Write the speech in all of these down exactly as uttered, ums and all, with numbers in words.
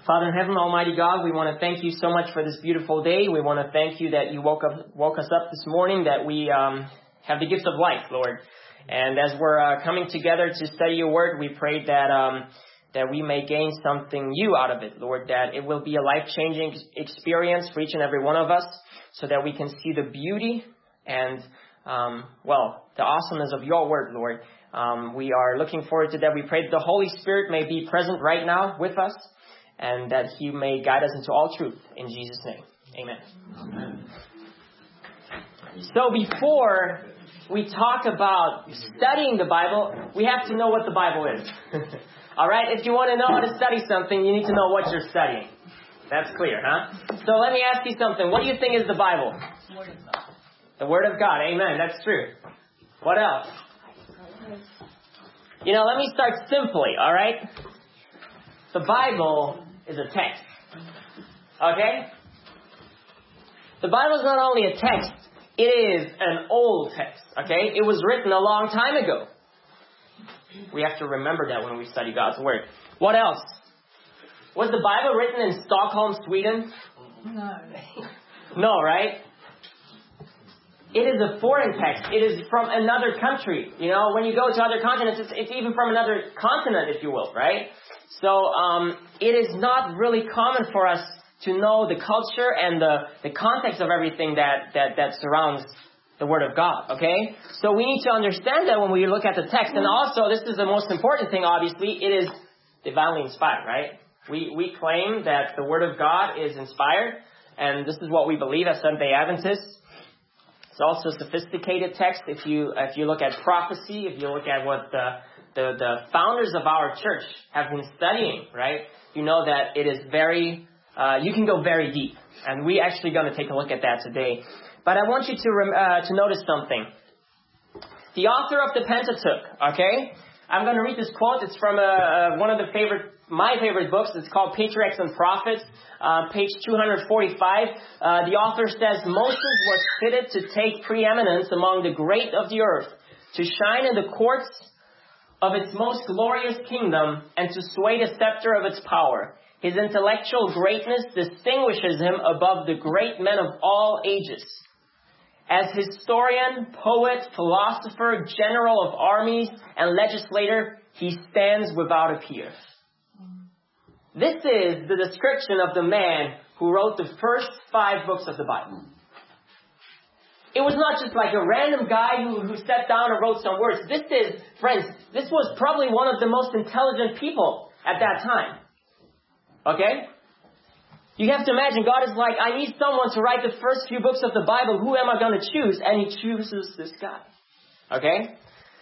Father in heaven, Almighty God, we want to thank you so much for this beautiful day. We want to thank you that you woke up, woke us up this morning, that we um, have the gift of life, Lord. And as we're uh, coming together to study your word, we pray that um, that we may gain something new out of it, Lord, that it will be a life-changing experience for each and every one of us, so that we can see the beauty and, um, well, the awesomeness of your word, Lord. Um, we are looking forward to that. We pray that the Holy Spirit may be present right now with us, and that he may guide us into all truth. In Jesus' name, amen. Amen. So before we talk about studying the Bible, we have to know what the Bible is. All right? If you want to know how to study something, you need to know what you're studying. That's clear, huh? So let me ask you something. What do you think is the Bible? Word of God. The Word of God. Amen. That's true. What else? You know, let me start simply, all right? The Bible is a text. Okay? The Bible is not only a text, it is an old text. Okay? It was written a long time ago. We have to remember that when we study God's Word. What else? Was the Bible written in Stockholm, Sweden? No. No, right? It is a foreign text. It is from another country. You know, when you go to other continents, it's, it's even from another continent, if you will, right? So, um, it is not really common for us to know the culture and the, the context of everything that, that, that surrounds the Word of God, okay? So we need to understand that when we look at the text. And also, this is the most important thing, obviously, it is divinely inspired, right? We, we claim that the Word of God is inspired, and this is what we believe as Seventh-day Adventists. It's also a sophisticated text. If you, if you look at prophecy, if you look at what the The, the founders of our church have been studying, right? You know that it is very, uh, you can go very deep. And we're actually going to take a look at that today. But I want you to rem- uh, to notice something. The author of the Pentateuch, okay? I'm going to read this quote. It's from uh, uh, one of the favorite, my favorite books. It's called Patriarchs and Prophets, uh, page two forty-five. Uh, the author says, Moses was fitted to take preeminence among the great of the earth, to shine in the courts of its most glorious kingdom, and to sway the scepter of its power. His intellectual greatness distinguishes him above the great men of all ages. As historian, poet, philosopher, general of armies, and legislator, he stands without a peer. This is the description of the man who wrote the first five books of the Bible. It was not just like a random guy who, who sat down and wrote some words. This is, friends, this was probably one of the most intelligent people at that time. Okay? You have to imagine, God is like, I need someone to write the first few books of the Bible. Who am I going to choose? And he chooses this guy. Okay?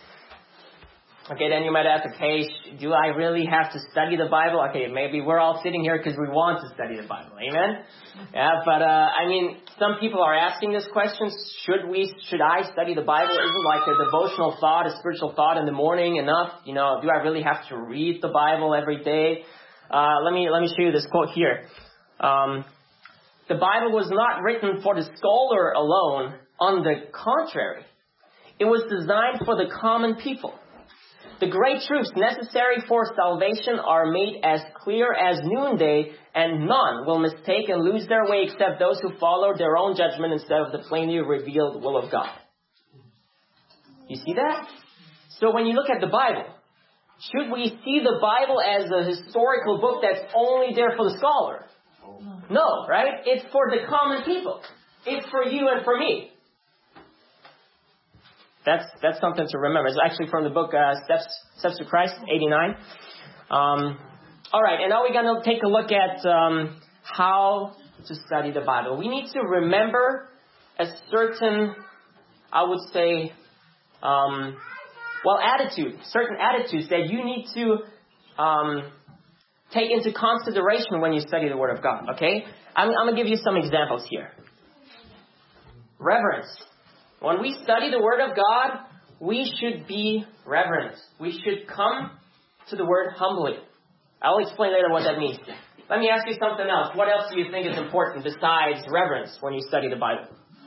Okay, then you might ask, okay, do I really have to study the Bible? Okay, maybe we're all sitting here because we want to study the Bible. Amen? Yeah, but, uh, I mean, some people are asking this question, should we, should I study the Bible? Isn't like a devotional thought, a spiritual thought in the morning enough? You know, do I really have to read the Bible every day? Uh, let me, let me show you this quote here. Um, the Bible was not written for the scholar alone. On the contrary, it was designed for the common people. The great truths necessary for salvation are made as clear as noonday, and none will mistake and lose their way except those who follow their own judgment instead of the plainly revealed will of God. You see that? So when you look at the Bible, should we see the Bible as a historical book that's only there for the scholar? No, right? It's for the common people. It's for you and for me. That's that's something to remember. It's actually from the book uh, Steps Steps to Christ, eighty-nine. Um, all right, and now we're going to take a look at um, how to study the Bible. We need to remember a certain, I would say, um, well, attitude, certain attitudes that you need to um, take into consideration when you study the Word of God, okay? I'm, I'm going to give you some examples here. Reverence. When we study the Word of God, we should be reverent. We should come to the Word humbly. I'll explain later what that means. Let me ask you something else. What else do you think is important besides reverence when you study the Bible?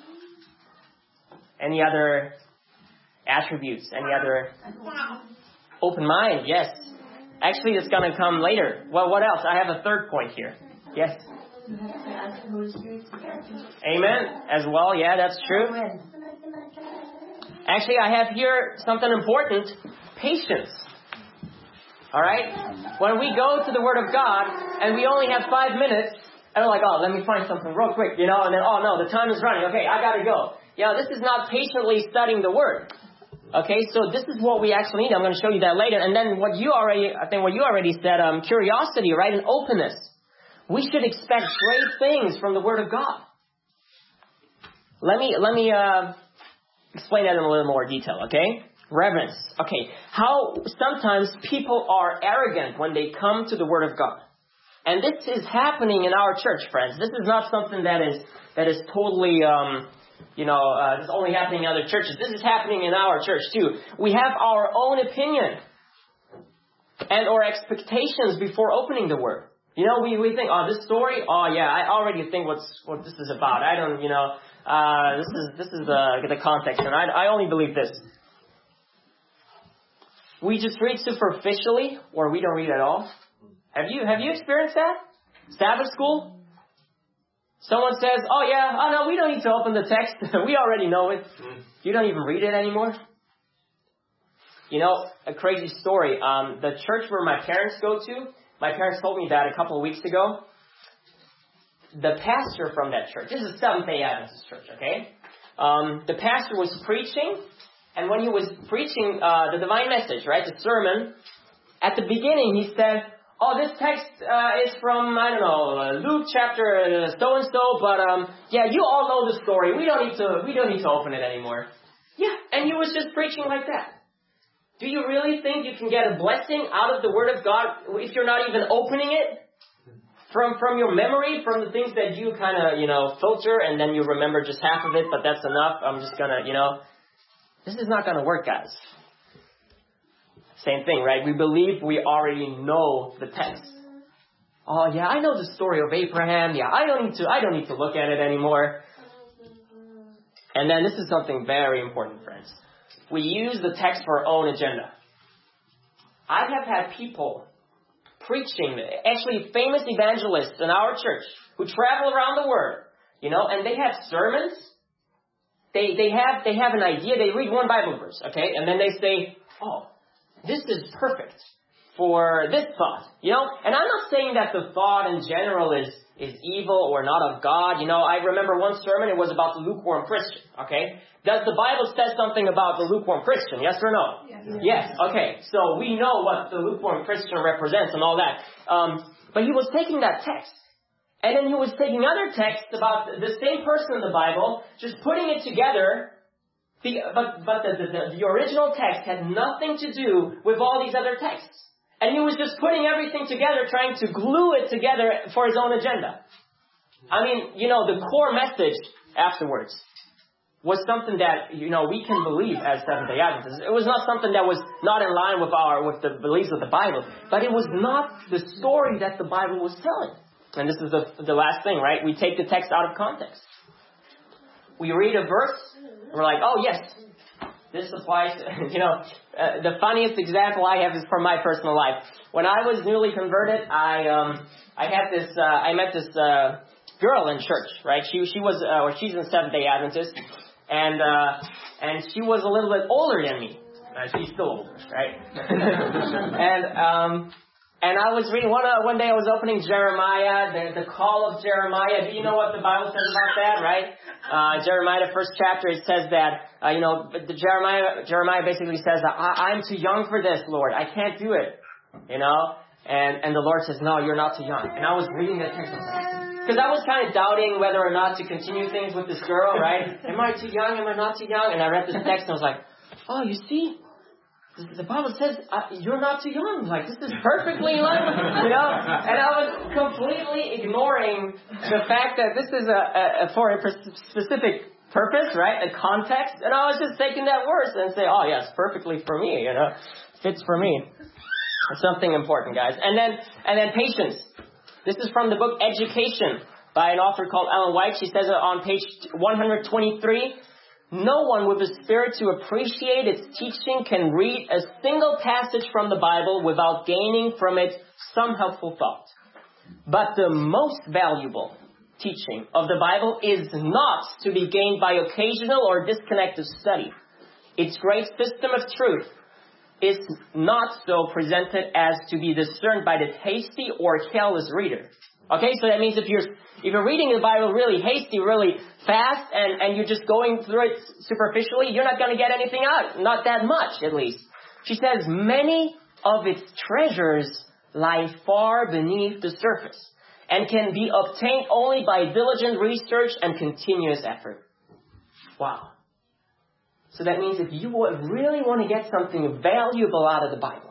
Any other attributes? Any other? Open mind, yes. Actually, it's going to come later. Well, what else? I have a third point here. Yes? You have to ask the Holy Spirit to guide you. Amen. As well, yeah, that's true. Actually, I have here something important. Patience. All right? When we go to the Word of God and we only have five minutes, and we're like, oh, let me find something real quick, you know, and then, oh no, the time is running. Okay, I got to go. You know, this is not patiently studying the Word. Okay, so this is what we actually need. I'm going to show you that later. And then what you already, I think what you already said, um, curiosity, right, and openness. We should expect great things from the Word of God. Let me, let me, uh, explain that in a little more detail, okay? Reverence. Okay, how sometimes people are arrogant when they come to the Word of God. And this is happening in our church, friends. This is not something that is, that is totally, um, you know, uh, this is only happening in other churches. This is happening in our church too. We have our own opinion and or expectations before opening the Word. You know, we, we think, oh, this story, oh yeah, I already think what's, what this is about. I don't, you know, uh, this is, this is the, the context, and I, I only believe this. We just read superficially, or we don't read at all. Have you, have you experienced that? Sabbath school? Someone says, oh yeah, oh no, we don't need to open the text. We already know it. You don't even read it anymore. You know, a crazy story. Um, the church where my parents go to, my parents told me that a couple of weeks ago. The pastor from that church, this is Seventh-day Adventist church, okay? Um, the pastor was preaching, and when he was preaching uh, the divine message, right, the sermon, at the beginning he said, oh, this text uh, is from, I don't know, uh, Luke chapter so-and-so, but um, yeah, you all know the story. We don't need to, we don't need to open it anymore. Yeah, and he was just preaching like that. Do you really think you can get a blessing out of the Word of God if you're not even opening it? From from your memory, from the things that you kind of, you know, filter, and then you remember just half of it, but that's enough. I'm just going to, you know, this is not going to work, guys. Same thing, right? We believe we already know the text. Oh, yeah, I know the story of Abraham. Yeah, I don't need to, I don't need to look at it anymore. And then this is something very important, friends. We use the text for our own agenda. I have had people preaching, actually famous evangelists in our church who travel around the world, you know, and they have sermons. They they have they have an idea. They read one Bible verse, okay, and then they say, "Oh, this is perfect for this thought," you know. And I'm not saying that the thought in general is is evil or not of God. You know, I remember one sermon. It was about the lukewarm Christian. Okay, does the Bible say something about the lukewarm Christian? Yes or no? Yes. Yes. Okay. So we know what the lukewarm Christian represents and all that. Um, but he was taking that text, and then he was taking other texts about the same person in the Bible, just putting it together. The, but but the, the the original text had nothing to do with all these other texts, and he was just putting everything together, trying to glue it together for his own agenda. I mean, you know, the core message afterwards was something that, you know, we can believe as Seventh-day Adventists. It was not something that was not in line with our, with the beliefs of the Bible. But it was not the story that the Bible was telling. And this is the, the last thing, right? We take the text out of context. We read a verse, and we're like, oh yes, this applies to, you know, uh, the funniest example I have is from my personal life. When I was newly converted, I, um, I had this, uh, I met this, uh, girl in church, right? She, she was, uh, or she's a Seventh-day Adventist. And, uh, and she was a little bit older than me. Uh, she's still older, right? and, um, and I was reading, one, uh, one day I was opening Jeremiah, the, the call of Jeremiah. Do you know what the Bible says about that, right? Uh, Jeremiah, the first chapter, it says that, uh, you know, the Jeremiah, Jeremiah basically says, I, I'm too young for this, Lord. I can't do it. You know? And, and the Lord says, no, you're not too young. And I was reading that text, I was like, because I was kind of doubting whether or not to continue things with this girl, right? Am I too young? Am I not too young? And I read this text and I was like, oh, you see? The Bible says uh, you're not too young. Like, this is perfectly in line, you know? And I was completely ignoring the fact that this is a, a, a for a specific purpose, right? A context. And I was just taking that verse and say, oh, yes, perfectly for me, you know? Fits for me. It's something important, guys. And then, and then patience. This is from the book Education by an author called Ellen White. She says it on page one twenty-three. No one with the spirit to appreciate its teaching can read a single passage from the Bible without gaining from it some helpful thought. But the most valuable teaching of the Bible is not to be gained by occasional or disconnected study. Its great system of truth is not so presented as to be discerned by the hasty or careless reader. Okay, so that means if you're if you're reading the Bible really hasty, really fast, and, and you're just going through it superficially, you're not going to get anything out. Not that much, at least. She says, many of its treasures lie far beneath the surface and can be obtained only by diligent research and continuous effort. Wow. So that means if you really want to get something valuable out of the Bible,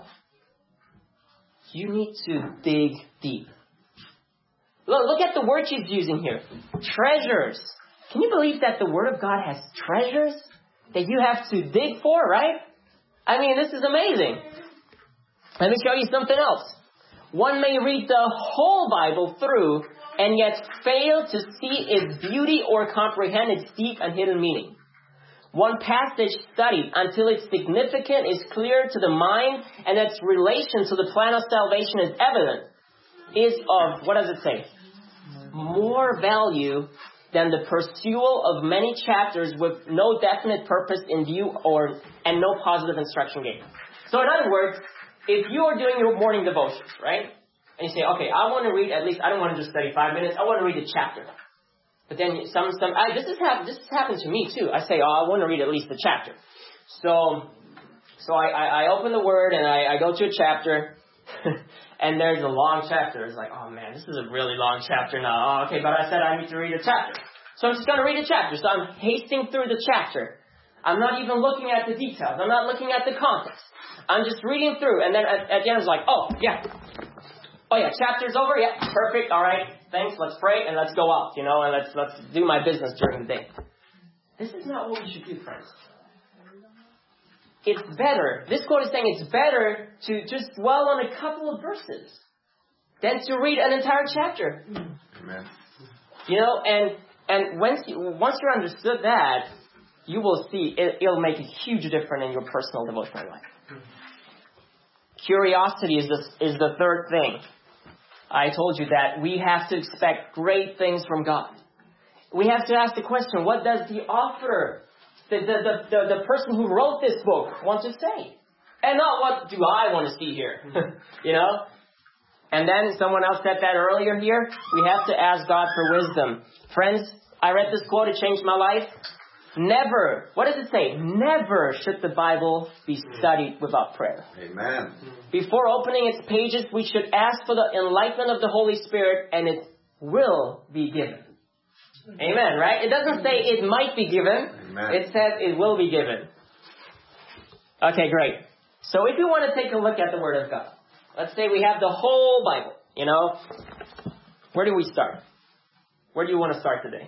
you need to dig deep. Look, look at the word she's using here. Treasures. Can you believe that the Word of God has treasures that you have to dig for, right? I mean, this is amazing. Let me show you something else. One may read the whole Bible through and yet fail to see its beauty or comprehend its deep and hidden meaning. One passage studied until its significance is clear to the mind and its relation to the plan of salvation is evident, is of, what does it say? More value than the pursual of many chapters with no definite purpose in view or and no positive instruction given. So in other words, if you are doing your morning devotions, right? And you say, okay, I want to read at least, I don't want to just study five minutes, I want to read a chapter. But then some, some, I, this has happened, this has happened to me too. I say, oh, I want to read at least a chapter. So, so I, I, I open the Word and I, I go to a chapter. And there's a long chapter. It's like, oh man, this is a really long chapter now. Oh, okay, but I said I need to read a chapter. So I'm just going to read a chapter. So I'm hasting through the chapter. I'm not even looking at the details. I'm not looking at the context. I'm just reading through. And then at, at the end it's like, oh, yeah. Oh yeah, chapter's over. Yeah, perfect. All right. Thanks. Let's pray and let's go out, you know, and let's, let's do my business during the day. This is not what we should do, friends. It's better, this quote is saying it's better to just dwell on a couple of verses than to read an entire chapter. Amen. You know, and and once you, once you understood that, you will see it, it'll make a huge difference in your personal devotional life. Curiosity is the, is the third thing. I told you that we have to expect great things from God. We have to ask the question, what does the author The, the, the, the, the person who wrote this book wants to say? And not what do I want to see here? You know? And then someone else said that earlier here. We have to ask God for wisdom. Friends, I read this quote. It changed my life. Never, what does it say? Never should the Bible be studied without prayer. Amen. Before opening its pages, we should ask for the enlightenment of the Holy Spirit, and it will be given. Amen, right? It doesn't say it might be given. Amen. It says it will be given. Okay, great. So if we want to take a look at the Word of God, let's say we have the whole Bible, you know, where do we start? Where do you want to start today?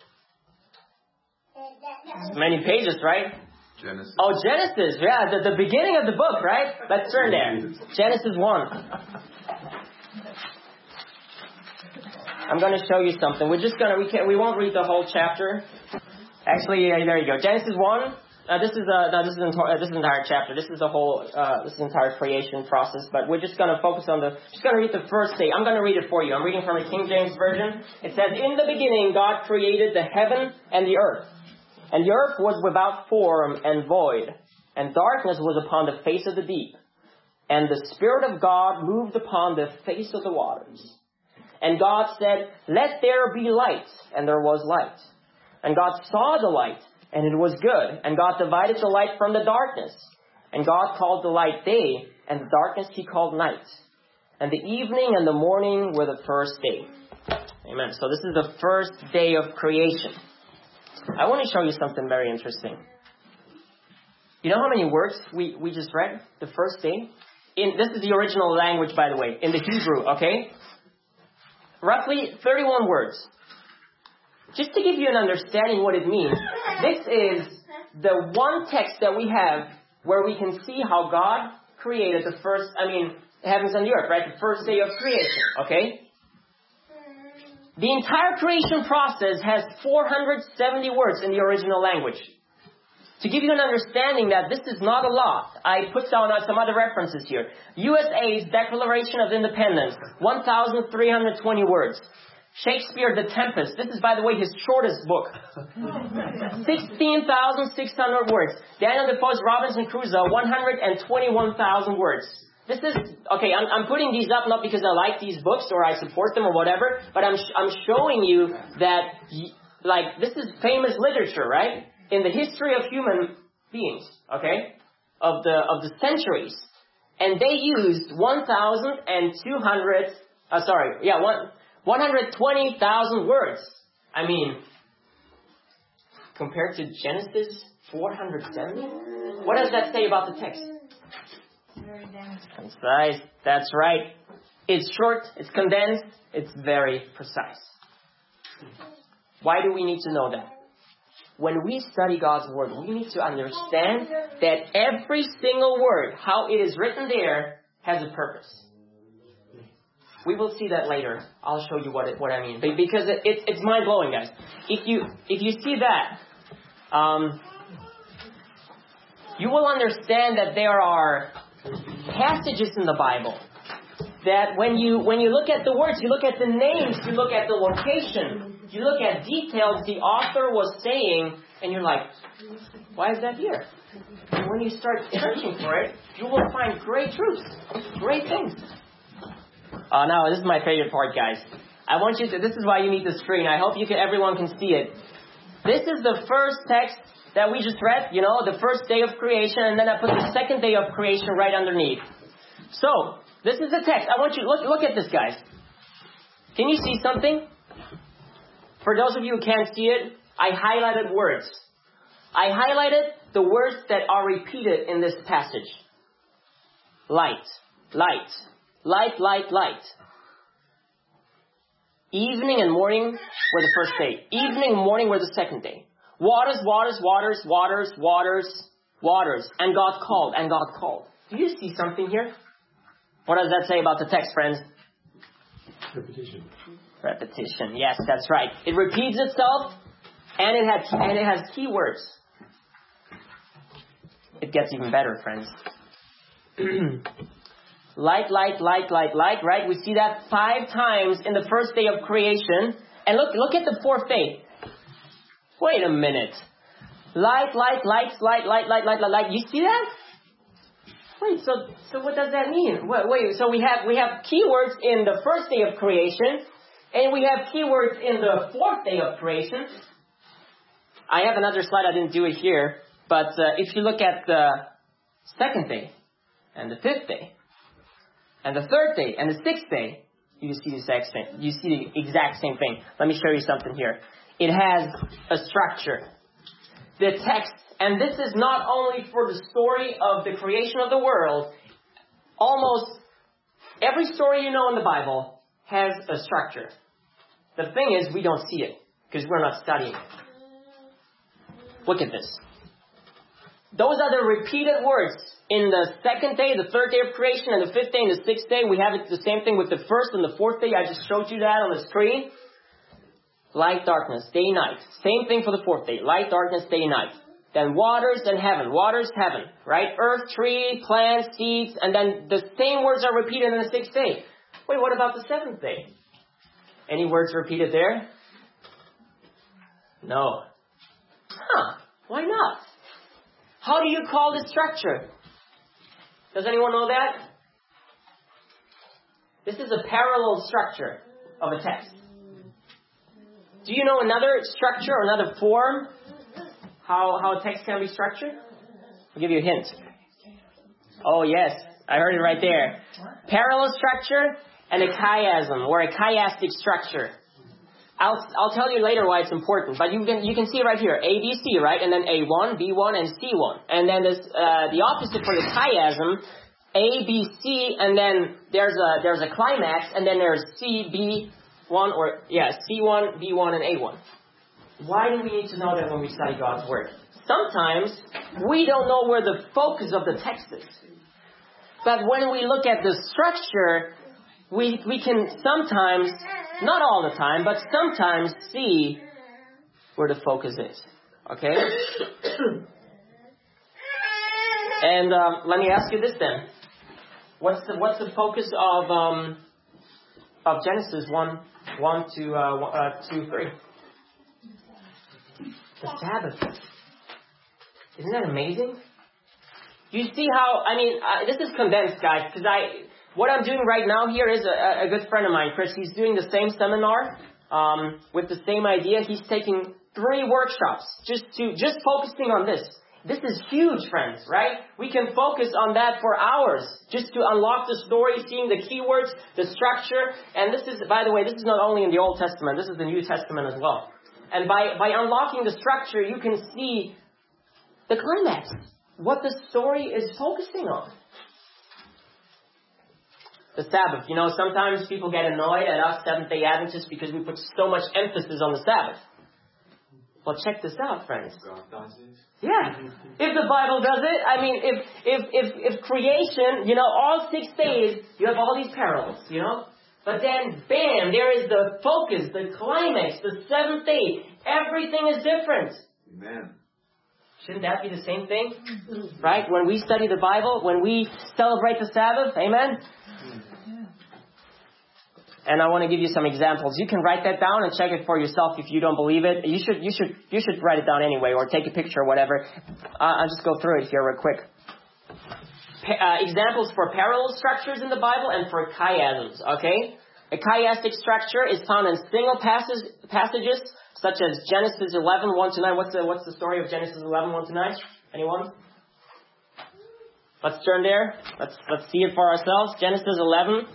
Many pages, right? Genesis. Oh, Genesis, yeah, the, the beginning of the book, right? Let's turn there. Genesis one. I'm going to show you something. We're just going to, we can't, we won't read the whole chapter. Actually, yeah, there you go. Genesis one. Uh, this is a, no, this is an, uh, this is an entire chapter. This is the whole, uh, this is the entire creation process. But we're just going to focus on the, just going to read the first day. I'm going to read it for you. I'm reading from the King James Version. It says, in the beginning, God created the heaven and the earth. And the earth was without form and void. And darkness was upon the face of the deep. And the Spirit of God moved upon the face of the waters. And God said, let there be light. And there was light. And God saw the light, and it was good. And God divided the light from the darkness. And God called the light day, and the darkness he called night. And the evening and the morning were the first day. Amen. So this is the first day of creation. I want to show you something very interesting. You know how many words we, we just read? The first day? In, this is the original language, by the way, in the Hebrew, okay? Roughly thirty-one words. Just to give you an understanding what it means, this is the one text that we have where we can see how God created the first, I mean, heavens and the earth, right? The first day of creation, okay? The entire creation process has four hundred seventy words in the original language. To give you an understanding that this is not a lot, I put down some other references here. U S A's Declaration of Independence, one thousand three hundred twenty words. Shakespeare, The Tempest. This is, by the way, his shortest book. sixteen thousand six hundred words. Daniel Defoe's Robinson Crusoe, one hundred twenty-one thousand words. This is, okay, I'm, I'm putting these up not because I like these books or I support them or whatever, but I'm, I'm showing you that, like, this is famous literature, right? In the history of human beings, okay? Of the, of the centuries. And they used one thousand two hundred, uh, sorry, yeah, one, one hundred twenty thousand words. I mean, compared to Genesis four hundred seventy? What does that say about the text? Concise. That's right. It's short, it's condensed, it's very precise. Why do we need to know that? When we study God's Word, we need to understand that every single word, how it is written there, has a purpose. We will see that later. I'll show you what it, what I mean. Because it, it, it's mind-blowing, guys. If you if you see that, um, you will understand that there are passages in the Bible that when you when you look at the words, you look at the names, you look at the location, you look at details the author was saying, and you're like, why is that here? And when you start searching for it, you will find great truths, great things. Oh no, this is my favorite part, guys. I want you to, this is why you need the screen. I hope you can, everyone can see it. This is the first text that we just read, you know, the first day of creation, and then I put the second day of creation right underneath. So, this is the text. I want you to look, look at this, guys. Can you see something? For those of you who can't see it, I highlighted words. I highlighted the words that are repeated in this passage. Light, light, light, light, light. Evening and morning were the first day. Evening and morning were the second day. Waters, waters, waters, waters, waters, waters. And God called, and God called. Do you see something here? What does that say about the text, friends? Repetition. Repetition. Yes, that's right. It repeats itself, and it has and it has key words. It gets even better, friends. Light, light, light, light, light, right? We see that five times in the first day of creation. And look, look at the fourth day. Wait a minute. Light, light, light, light, light, light, light, light, light. You see that? Wait, so so what does that mean? Wait, wait, so we have we have keywords in the first day of creation, and we have keywords in the fourth day of creation. I have another slide, I didn't do it here, but uh, if you look at the second day, and the fifth day, and the third day, and the sixth day, you see the exact same, you see the exact same thing. Let me show you something here. It has a structure. The text, and this is not only for the story of the creation of the world, almost every story you know in the Bible has a structure. The thing is, we don't see it, because we're not studying it. Look at this. Those are the repeated words in the second day, the third day of creation, and the fifth day, and the sixth day. We have it the same thing with the first and the fourth day. I just showed you that on the screen. Light, darkness, day, night. Same thing for the fourth day. Light, darkness, day, night. Then waters and heaven. Waters, heaven. Right? Earth, tree, plants, seeds. And then the same words are repeated in the sixth day. Wait, what about the seventh day? Any words repeated there? No. Huh. Why not? How do you call this structure? Does anyone know that? This is a parallel structure of a text. Do you know another structure or another form? How, how a text can be structured? I'll give you a hint. Oh yes, I heard it right there. Parallel structure and a chiasm, or a chiastic structure. I'll, I'll tell you later why it's important, but you can, you can see it right here. A, B, C, right? And then A one, B one, and C one. And then this, uh, the opposite for the chiasm, A, B, C, and then there's a, there's a climax, and then there's C, B, one, or, yeah, C one, B one, and A one. Why do we need to know that when we study God's Word? Sometimes we don't know where the focus of the text is. But when we look at the structure, we, we can sometimes, not all the time, but sometimes see where the focus is. Okay? And um, let me ask you this then. What's the what's the focus of um, of Genesis one, one to uh, one, uh, two, three? The Sabbath. Isn't that amazing? You see how, I mean, uh, this is condensed, guys, because I, what I'm doing right now here is a, a good friend of mine, Chris. He's doing the same seminar um, with the same idea. He's taking three workshops just to just focusing on this. This is huge, friends, right? We can focus on that for hours just to unlock the story, seeing the keywords, the structure. And this is, by the way, this is not only in the Old Testament. This is the New Testament as well. And by, by unlocking the structure, you can see the climax, what the story is focusing on. The Sabbath. You know, sometimes people get annoyed at us Seventh-day Adventists because we put so much emphasis on the Sabbath. Well, check this out, friends. Yeah. If the Bible does it, I mean, if, if, if, if creation, you know, all six days, you have all these parallels, you know. But then, bam, there is the focus, the climax, the seventh day. Everything is different. Amen. Shouldn't that be the same thing? Right? When we study the Bible, when we celebrate the Sabbath, amen? And I want to give you some examples. You can write that down and check it for yourself if you don't believe it. You should, you should, you should write it down anyway, or take a picture or whatever. Uh, I'll just go through it here real quick. Pa- uh, examples for parallel structures in the Bible and for chiasms. Okay, a chiastic structure is found in single passage, passages such as Genesis eleven, one to nine. What's the what's the story of Genesis eleven, one to nine? Anyone? Let's turn there. Let's let's see it for ourselves. Genesis eleven.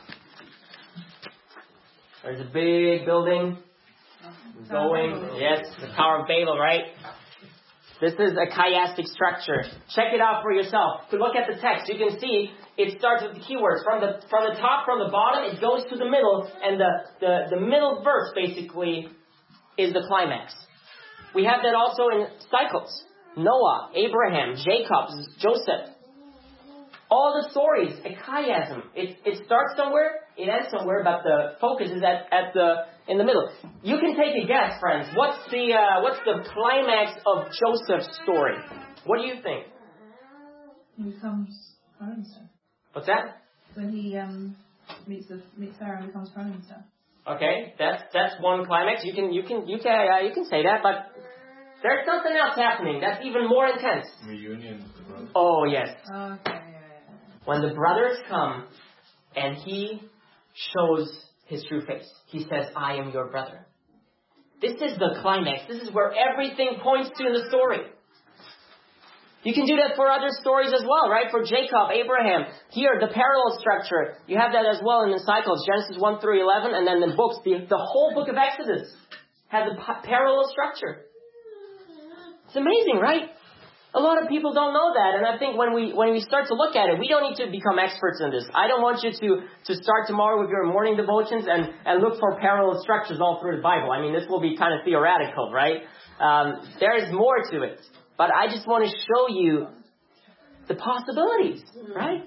There's a big building going. Yes, the Tower of Babel, right? This is a chiastic structure. Check it out for yourself. If you look at the text, you can see it starts with the keywords. From the from the top, from the bottom, it goes to the middle, and the, the, the middle verse basically is the climax. We have that also in cycles. Noah, Abraham, Jacob, Joseph. All the stories, a chiasm. It, it starts somewhere, it ends somewhere, but the focus is at, at the in the middle. You can take a guess, friends. What's the uh, what's the climax of Joseph's story? What do you think? He becomes prime minister. What's that? When he um, meets the meets Sarah and becomes prime minister. Okay, that's that's one climax. You can you can you can uh, you can say that, but there's something else happening that's even more intense. Reunion. Oh yes. Okay. Yeah, yeah. When the brothers come and he shows his true face. He says, I am your brother. This is the climax. This is where everything points to in the story. You can do that for other stories as well, right? For Jacob, Abraham. Here, the parallel structure. You have that as well in the cycles. Genesis one through eleven, and then the books. The, the whole book of Exodus has a p- parallel structure. It's amazing, right? A lot of people don't know that, and I think when we when we start to look at it, we don't need to become experts in this. I don't want you to, to start tomorrow with your morning devotions and, and look for parallel structures all through the Bible. I mean, this will be kind of theoretical, right? Um, there is more to it, but I just want to show you the possibilities, right?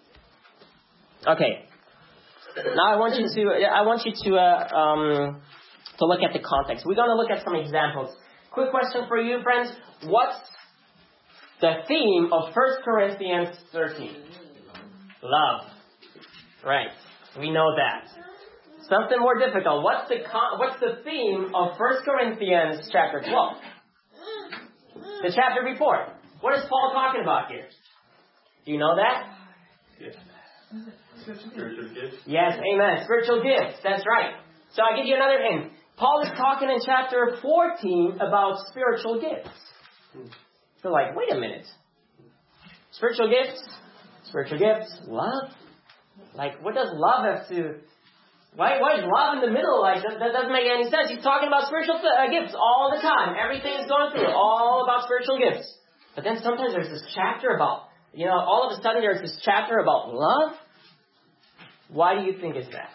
Okay. Now I want you to I want you to uh, um, to look at the context. We're going to look at some examples. Quick question for you, friends: what's the theme of First Corinthians thirteen? Love. Right. We know that. Something more difficult. What's the con- what's the theme of First Corinthians chapter twelve? The chapter before. What is Paul talking about here? Do you know that? Yes. Spiritual gifts. Yes, amen. Spiritual gifts. That's right. So I'll give you another hint. Paul is talking in chapter fourteen about spiritual gifts. So like, wait a minute. Spiritual gifts? Spiritual gifts? Love? Like, what does love have to... Why, why is love in the middle? Like, that, that doesn't make any sense. He's talking about spiritual uh, gifts all the time. Everything is going through. All about spiritual gifts. But then sometimes there's this chapter about... You know, all of a sudden there's this chapter about love. Why do you think it's that?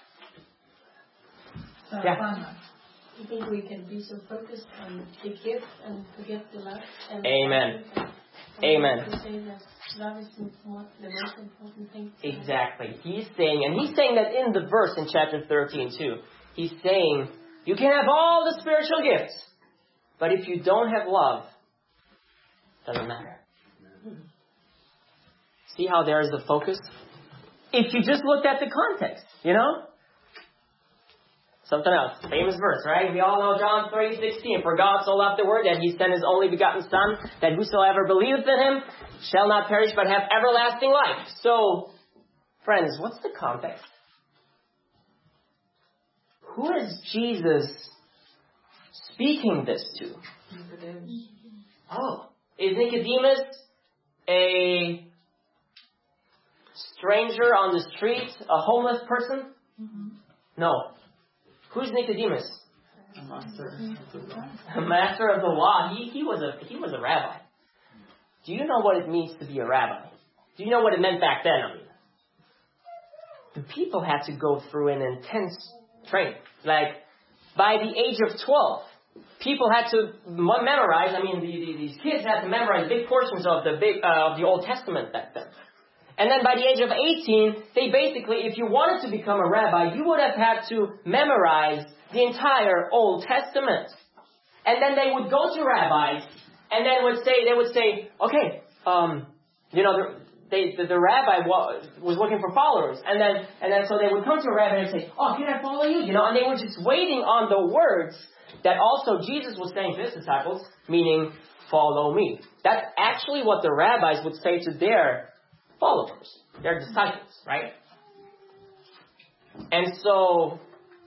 So Yeah. fun. I think we can be so focused on the gift and forget the love. And Amen. And Amen. to say that love is more, the most important thing. Exactly. He's saying, and he's saying that in the verse in chapter thirteen too. He's saying, you can have all the spiritual gifts, but if you don't have love, it doesn't matter. See how there is the focus? If you just looked at the context, you know? Something else. Famous verse, right? We all know John three sixteen. For God so loved the world that He sent His only begotten Son, that whosoever believeth in Him shall not perish but have everlasting life. So, friends, what's the context? Who is Jesus speaking this to? Oh, is Nicodemus a stranger on the street, a homeless person? Mm-hmm. No. Who's Nicodemus? A master. A master of the law. He, he was a he was a rabbi. Do you know what it means to be a rabbi? Do you know what it meant back then? I mean, the people had to go through an intense training. Like, by the age of twelve, people had to memorize. I mean, the, the, these kids had to memorize big portions of the big uh, of the Old Testament back then. And then by the age of eighteen, they basically, if you wanted to become a rabbi, you would have had to memorize the entire Old Testament. And then they would go to rabbis, and then would say, they would say, okay, um, you know, the, they, the, the rabbi was, was looking for followers. And then, and then so they would come to a rabbi and say, oh, can I follow you? You know, and they were just waiting on the words that also Jesus was saying to his disciples, meaning, follow me. That's actually what the rabbis would say to their followers, their disciples, right? And so,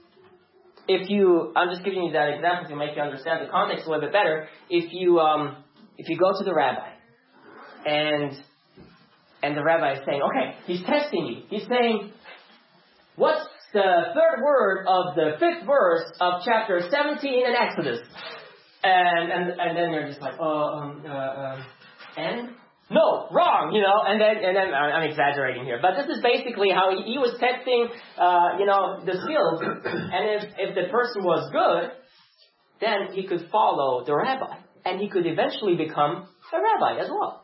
if you, I'm just giving you that example to make you understand the context a little bit better. If you, um, if you go to the rabbi, and and the rabbi is saying, okay, he's testing you. He's saying, what's the third word of the fifth verse of chapter seventeen in Exodus? And and and then they're just like, oh, um, uh, um, and. No, wrong, you know, and then, and then, I'm exaggerating here, but this is basically how he, he was testing, uh, you know, the skills, and if, if the person was good, then he could follow the rabbi, and he could eventually become a rabbi as well.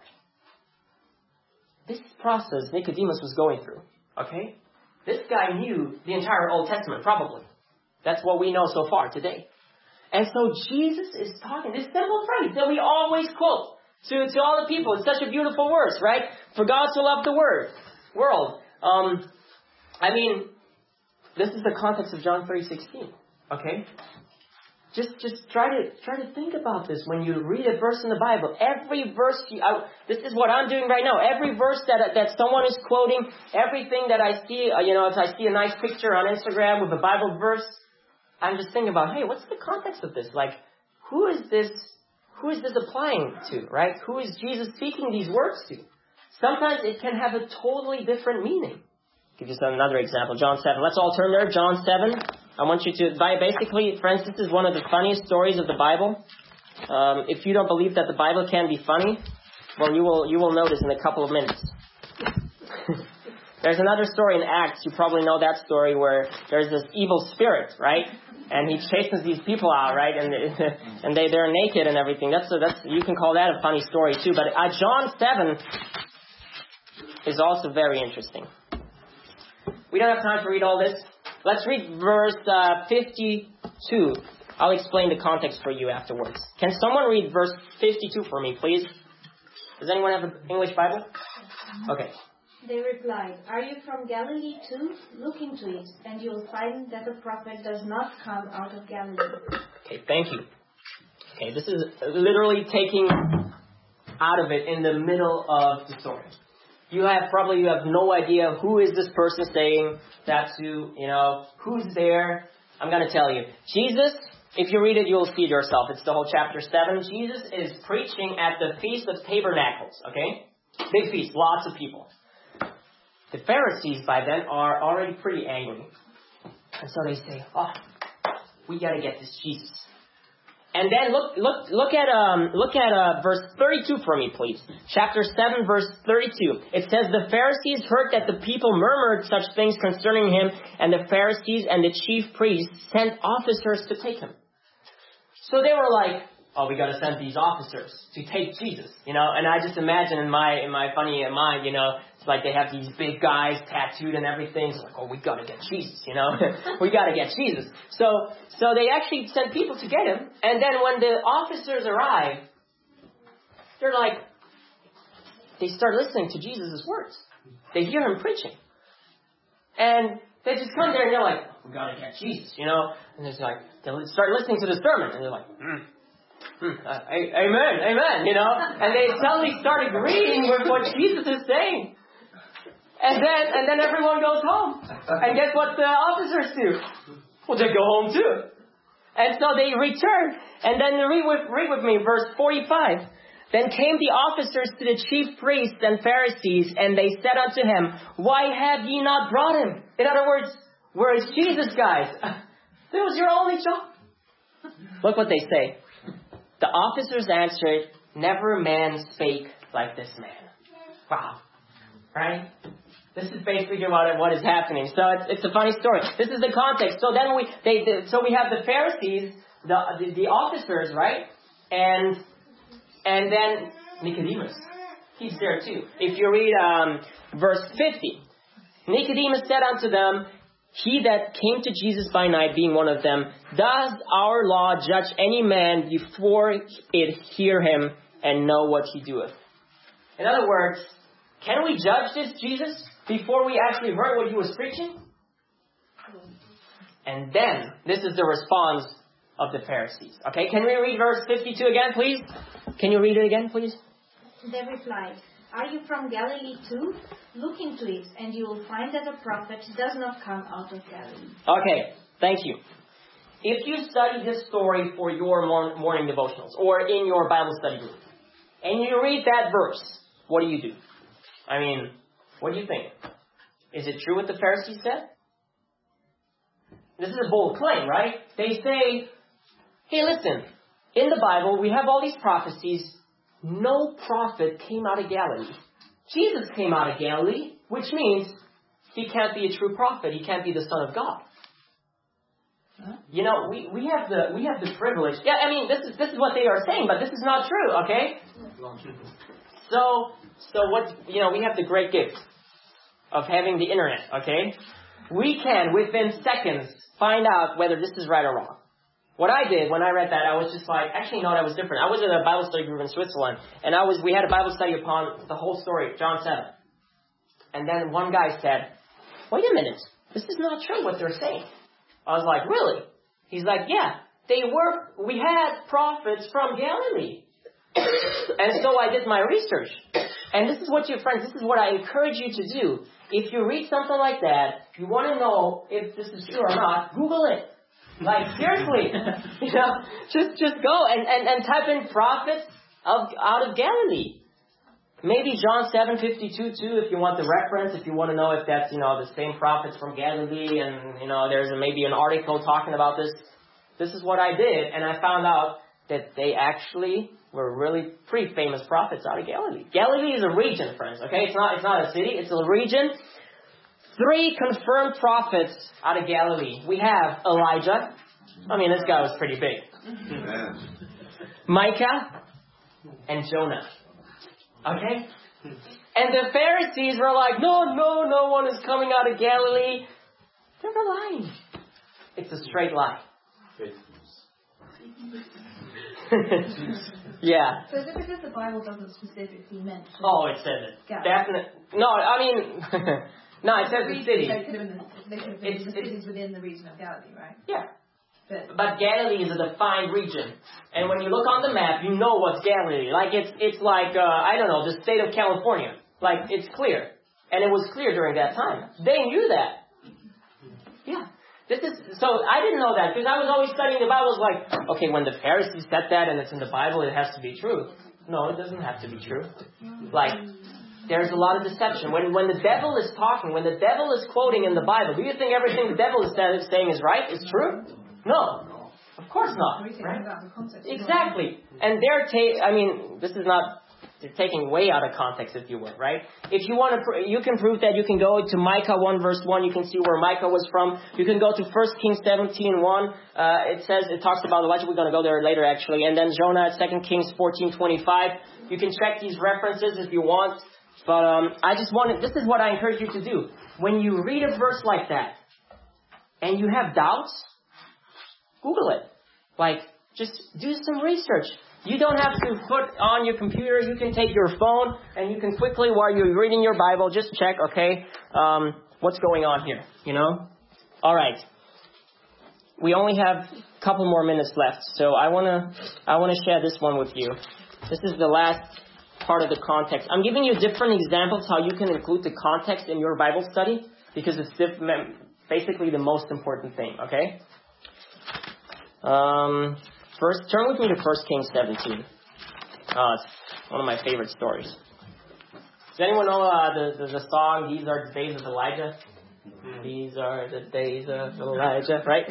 This process Nicodemus was going through, okay? This guy knew the entire Old Testament, probably. That's what we know so far today. And so Jesus is talking, this simple phrase that we always quote, To, to all the people. It's such a beautiful verse, right? For God so loved the word, world. Um, I mean, this is the context of John three sixteen. Okay? Just just try to try to think about this when you read a verse in the Bible. Every verse, you, I, this is what I'm doing right now. Every verse that that someone is quoting, everything that I see, uh, you know, if I see a nice picture on Instagram with a Bible verse, I'm just thinking about, hey, what's the context of this? Like, who is this? Who is this applying to, right? Who is Jesus speaking these words to? Sometimes it can have a totally different meaning. I'll give you another example, John seven. Let's all turn there, John seven. I want you to, basically, friends, this is one of the funniest stories of the Bible. Um, if you don't believe that the Bible can be funny, well, you will you will notice in a couple of minutes. There's another story in Acts. You probably know that story where there's this evil spirit, right? And he chases these people out, right? And and they they're naked and everything. That's a, that's you can call that a funny story too. But uh, John seven is also very interesting. We don't have time to read all this. Let's read verse uh, fifty-two. I'll explain the context for you afterwards. Can someone read verse fifty-two for me, please? Does anyone have an English Bible? Okay. They replied, "Are you from Galilee too? Look into it, and you will find that the prophet does not come out of Galilee." Okay, thank you. Okay, this is literally taking out of it in the middle of the story. You have probably you have no idea who is this person saying that to, you know, who's there. I'm going to tell you. Jesus, if you read it, you'll see it yourself. It's the whole chapter seven. Jesus is preaching at the Feast of Tabernacles, okay? Big feast, lots of people. The Pharisees by then are already pretty angry. And so they say, oh, we got to get this Jesus. And then look look look at um look at uh verse thirty-two for me, please. Chapter seven, verse thirty-two. It says, "The Pharisees heard that the people murmured such things concerning him, and the Pharisees and the chief priests sent officers to take him." So they were like, oh, we got to send these officers to take Jesus, you know. And I just imagine in my in my funny mind, you know, it's like they have these big guys tattooed and everything. It's like, oh, we got to get Jesus, you know. we got to get Jesus. So so they actually sent people to get him. And then when the officers arrive, they're like, they start listening to Jesus' words. They hear him preaching. And they just come there and they're like, we gotta get Jesus, you know? And it's like, they start listening to the sermon and they're like, mm, mm, uh, amen, amen, you know? And they suddenly start agreeing with what Jesus is saying. And then, and then everyone goes home. And guess what the officers do? Well, they go home too. And so they return. And then read with, read with me, verse forty-five. Then came the officers to the chief priests and Pharisees, and they said unto him, why have ye not brought him? In other words, where is Jesus, guys? It was your only job. Look what they say. The officers answered, never man spake like this man. Wow. Right? This is basically what, what is happening. So it's, it's a funny story. This is the context. So then we, they, they so we have the Pharisees, the, the, the officers, right? And, and then Nicodemus. He's there too. If you read, um, verse fifty, Nicodemus said unto them, he that came to Jesus by night, being one of them, does our law judge any man before it hear him and know what he doeth? In other words, can we judge this Jesus before we actually heard what he was preaching? And then, this is the response of the Pharisees. Okay, can we read verse fifty-two again, please? Can you read it again, please? They replied, are you from Galilee too? Look into it, and you will find that a prophet does not come out of Galilee. Okay, thank you. If you study this story for your morning devotionals, or in your Bible study group, and you read that verse, what do you do? I mean, what do you think? Is it true what the Pharisees said? This is a bold claim, right? They say, hey, listen, in the Bible, we have all these prophecies. No prophet came out of Galilee. Jesus came out of Galilee, which means he can't be a true prophet. He can't be the Son of God. Huh? You know, we, we have the we have the privilege. Yeah, I mean, this is this is what they are saying, but this is not true, okay? So, so what, you know, we have the great gift of having the internet, okay? We can, within seconds, find out whether this is right or wrong. What I did when I read that, I was just like, actually, no, that was different. I was in a Bible study group in Switzerland, and I was, we had a Bible study upon the whole story, John seven. And then one guy said, wait a minute, this is not true what they're saying. I was like, really? He's like, yeah, they were, we had prophets from Galilee. And so I did my research. And this is what you, friends, this is what I encourage you to do. If you read something like that, you want to know if this is true or not, Google it. Like, seriously, you know, just, just go and, and, and type in prophets of, out of Galilee. Maybe John seven fifty-two too, if you want the reference, if you want to know if that's, you know, the same prophets from Galilee and, you know, there's a, maybe an article talking about this. This is what I did, and I found out that they actually were really pretty famous prophets out of Galilee. Galilee is a region, friends, okay? It's not, it's not a city, it's a region. Three confirmed prophets out of Galilee. We have Elijah. I mean, this guy was pretty big. Amen. Micah and Jonah. Okay? And the Pharisees were like, no, no, no one is coming out of Galilee. They're lying. It's a straight lie. Yeah. So is it because the Bible doesn't specifically mention... Oh, it says it. Definitely. No, I mean... No, it says the city. They could have been, the, they could have been the cities within the region of Galilee, right? Yeah. But, but Galilee is a defined region. And when you look on the map, you know what's Galilee. Like, it's it's like, uh, I don't know, the state of California. Like, it's clear. And it was clear during that time. They knew that. Yeah. This is, so I didn't know that, because I was always studying the Bible. I was like, okay, when the Pharisees said that and it's in the Bible, it has to be true. No, it doesn't have to be true. Like... There's a lot of deception. When when the devil is talking, when the devil is quoting in the Bible, do you think everything the devil is saying is right, is true? No. Of course not. Right? Exactly. And they're, ta- I mean, this is not, they're taking way out of context, if you will, right? If you want to, pr- you can prove that. You can go to Micah one verse one. You can see where Micah was from. You can go to First Kings seventeen one. Uh, it says, it talks about Elijah. We're going to go there later, actually. And then Jonah at Second Kings fourteen twenty-five. You can check these references if you want. But um, I just wanted, this is what I encourage you to do. When you read a verse like that, and you have doubts, Google it. Like, Just do some research. You don't have to put on your computer. You can take your phone and you can quickly, while you're reading your Bible, just check, okay, um, what's going on here, you know? All right. We only have a couple more minutes left, so I want to I want to share this one with you. This is the last part of the context. I'm giving you different examples how you can include the context in your Bible study because it's basically the most important thing, okay? Um, first, turn with me to First Kings seventeen. Uh, it's one of my favorite stories. Does anyone know uh, the, the the song, These Are the Days of Elijah? These are the days of Elijah, right?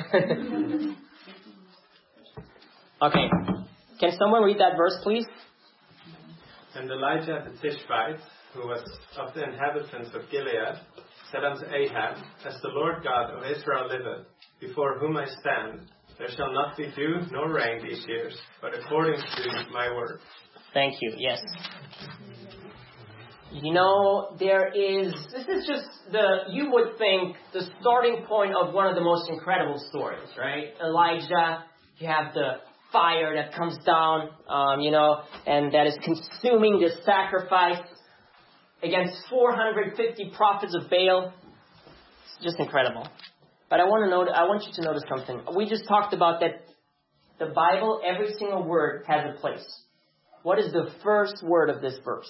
Okay. Can someone read that verse, please? And Elijah the Tishbite, who was of the inhabitants of Gilead, said unto Ahab, As the Lord God of Israel liveth, before whom I stand, there shall not be dew nor rain these years, but according to my word. Thank you. Yes. You know, there is, this is just the, you would think, the starting point of one of the most incredible stories, right? Elijah, you have the fire that comes down, um, you know, and that is consuming the sacrifice against four hundred fifty prophets of Baal. It's just incredible. But I want to note, I want you to notice something. We just talked about that the Bible, every single word has a place. What is the first word of this verse?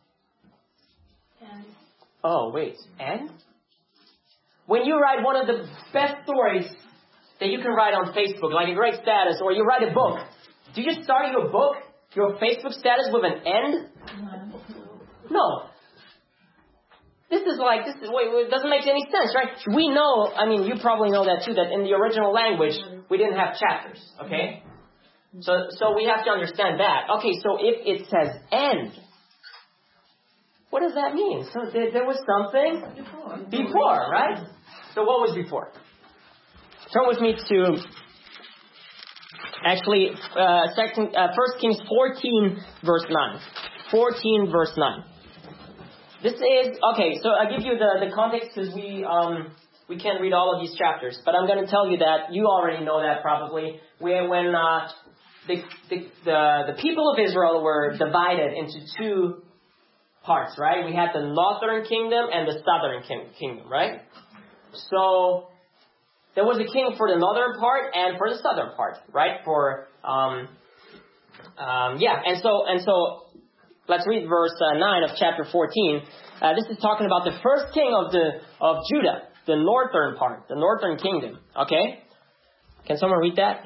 And Oh, wait. And? When you write one of the best stories that you can write on Facebook, like a great status, or you write a book, do you just start your book, your Facebook status with an end? No. This is like, this is, wait, it doesn't make any sense, right? We know, I mean, you probably know that too, that in the original language, we didn't have chapters, okay? So, so we have to understand that. Okay, so if it says end, what does that mean? So there, there was something Before. before, right? So what was before? Turn with me to, actually, uh, second, uh, First Kings fourteen, verse nine. fourteen, verse nine. This is, okay, so I'll give you the, the context because we, um, we can't read all of these chapters. But I'm going to tell you that, you already know that probably, where when uh, the, the, the, the people of Israel were divided into two parts, right? We had the northern kingdom and the southern king, kingdom, right? So there was a king for the northern part and for the southern part, right? For, um, um, yeah, and so, and so, let's read verse uh, nine of chapter fourteen. Uh, this is talking about the first king of the of Judah, the northern part, the northern kingdom. Okay? Can someone read that?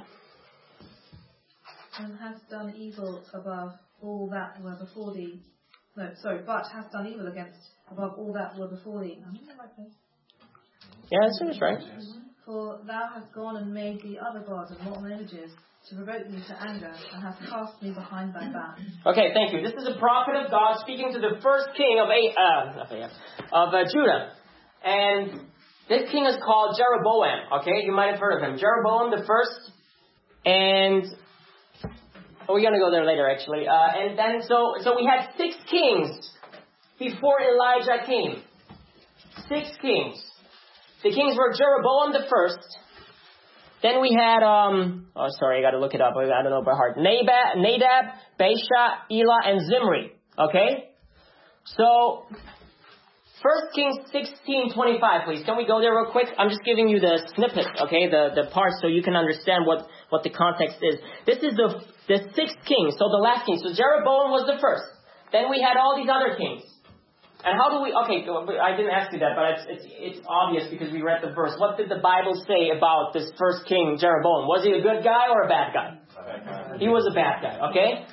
And hast done evil above all that were before thee. No, sorry, but hast done evil against above all that were before thee. I'm in the right place. Yeah, that's finished, right? For thou hast gone and made thee other gods and molten images, to provoke me to anger, and hast cast me behind thy back. Okay, thank you. This is a prophet of God speaking to the first king of a uh, not Ahab, of uh, Judah, and this king is called Jeroboam. Okay, you might have heard of him, Jeroboam the first, and oh, we're gonna go there later, actually. Uh, and then so so we had six kings before Elijah came. Six kings. The kings were Jeroboam the first. Then we had, um, oh, sorry, I got to look it up. I don't know by heart. Nadab, Nadab, Baasha, Elah, and Zimri. Okay? So, First Kings sixteen twenty-five, please. Can we go there real quick? I'm just giving you the snippet, okay, the, the parts so you can understand what, what the context is. This is the, the sixth king, so the last king. So Jeroboam was the first. Then we had all these other kings. And how do we, okay, I didn't ask you that, but it's, it's, it's obvious because we read the verse. What did the Bible say about this first king, Jeroboam? Was he a good guy or a bad guy? He was a bad guy, okay?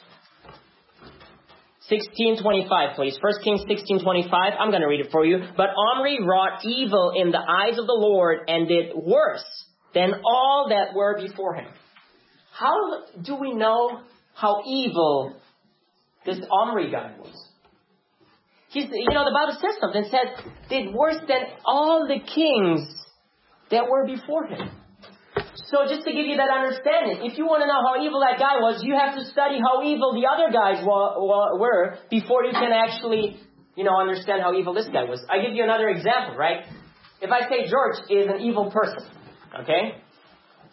sixteen twenty-five, please. First Kings sixteen twenty-five. I'm going to read it for you. But Omri wrought evil in the eyes of the Lord and did worse than all that were before him. How do we know how evil this Omri guy was? He's, you know, the Bible says something. It says, did worse than all the kings that were before him. So just to give you that understanding, if you want to know how evil that guy was, you have to study how evil the other guys were before you can actually, you know, understand how evil this guy was. I give you another example, right? If I say George is an evil person, okay?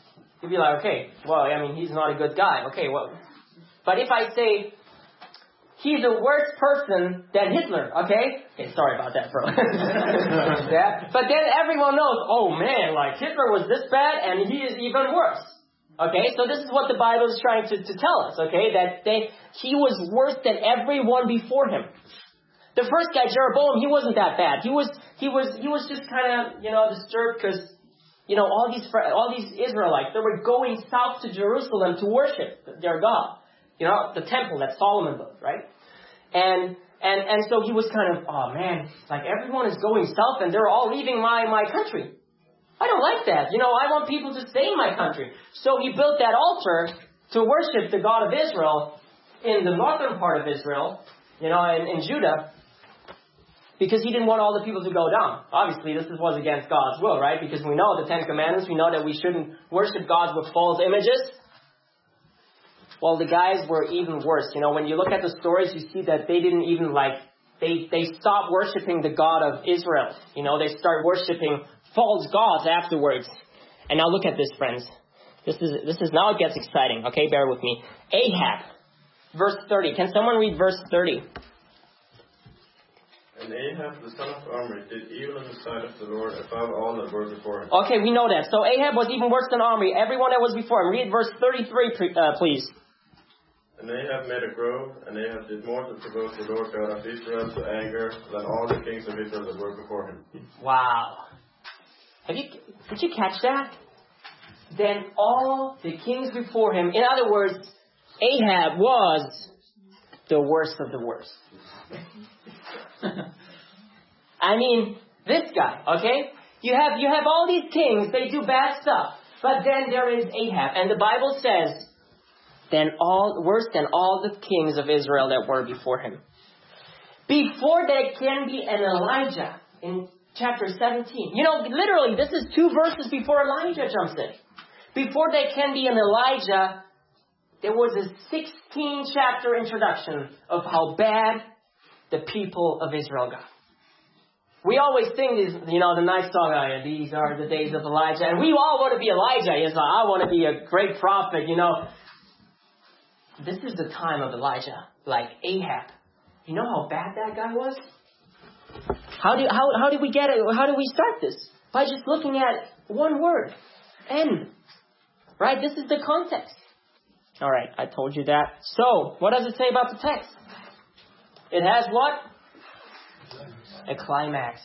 you'd be like, okay, well, I mean, he's not a good guy. Okay, well, but if I say, he's a worse person than Hitler, okay? Okay, sorry about that, bro. Yeah. But then everyone knows, oh man, like Hitler was this bad and he is even worse. Okay, so this is what the Bible is trying to, to tell us, okay? That they, he was worse than everyone before him. The first guy, Jeroboam, he wasn't that bad. He was, he was, he was just kind of, you know, disturbed because, you know, all these, all these Israelites, they were going south to Jerusalem to worship their God. You know, the temple that Solomon built, right? And, and, and so he was kind of, oh man, like everyone is going south and they're all leaving my, my country. I don't like that. You know, I want people to stay in my country. So he built that altar to worship the God of Israel in the northern part of Israel, you know, in, in Judah. Because he didn't want all the people to go down. Obviously, this was against God's will, right? Because we know the Ten Commandments. We know that we shouldn't worship gods with false images. Well, the guys were even worse. You know, when you look at the stories, you see that they didn't even like, they, they stopped worshiping the God of Israel. You know, they start worshiping false gods afterwards. And now look at this, friends. This is, this is, now it gets exciting. Okay, bear with me. Ahab, verse thirty. Can someone read verse thirty? And Ahab, the son of Omri, did evil in the sight of the Lord above all that were before him. Okay, we know that. So Ahab was even worse than Omri. Everyone that was before him. Read verse thirty-three, uh, please. And Ahab made a grove, and Ahab did more to provoke the Lord God of Israel to anger than all the kings of Israel that were before him. Wow. Have you, did you catch that? Then all the kings before him. In other words, Ahab was the worst of the worst. I mean, this guy, okay? You have you have all these kings, they do bad stuff. But then there is Ahab. And the Bible says, then all worse than all the kings of Israel that were before him. Before there can be an Elijah in chapter seventeen. You know, literally, this is two verses before Elijah jumps in. Before there can be an Elijah, there was a sixteen chapter introduction of how bad the people of Israel got. We always sing this, you know, the nice song, oh, these are the days of Elijah. And we all want to be Elijah. It's like, I want to be a great prophet, you know. This is the time of Elijah, like Ahab. You know how bad that guy was? How do how how did we get it? How do we start this? By just looking at one word, N. Right? This is the context. All right, I told you that. So, what does it say about the text? It has what? A climax.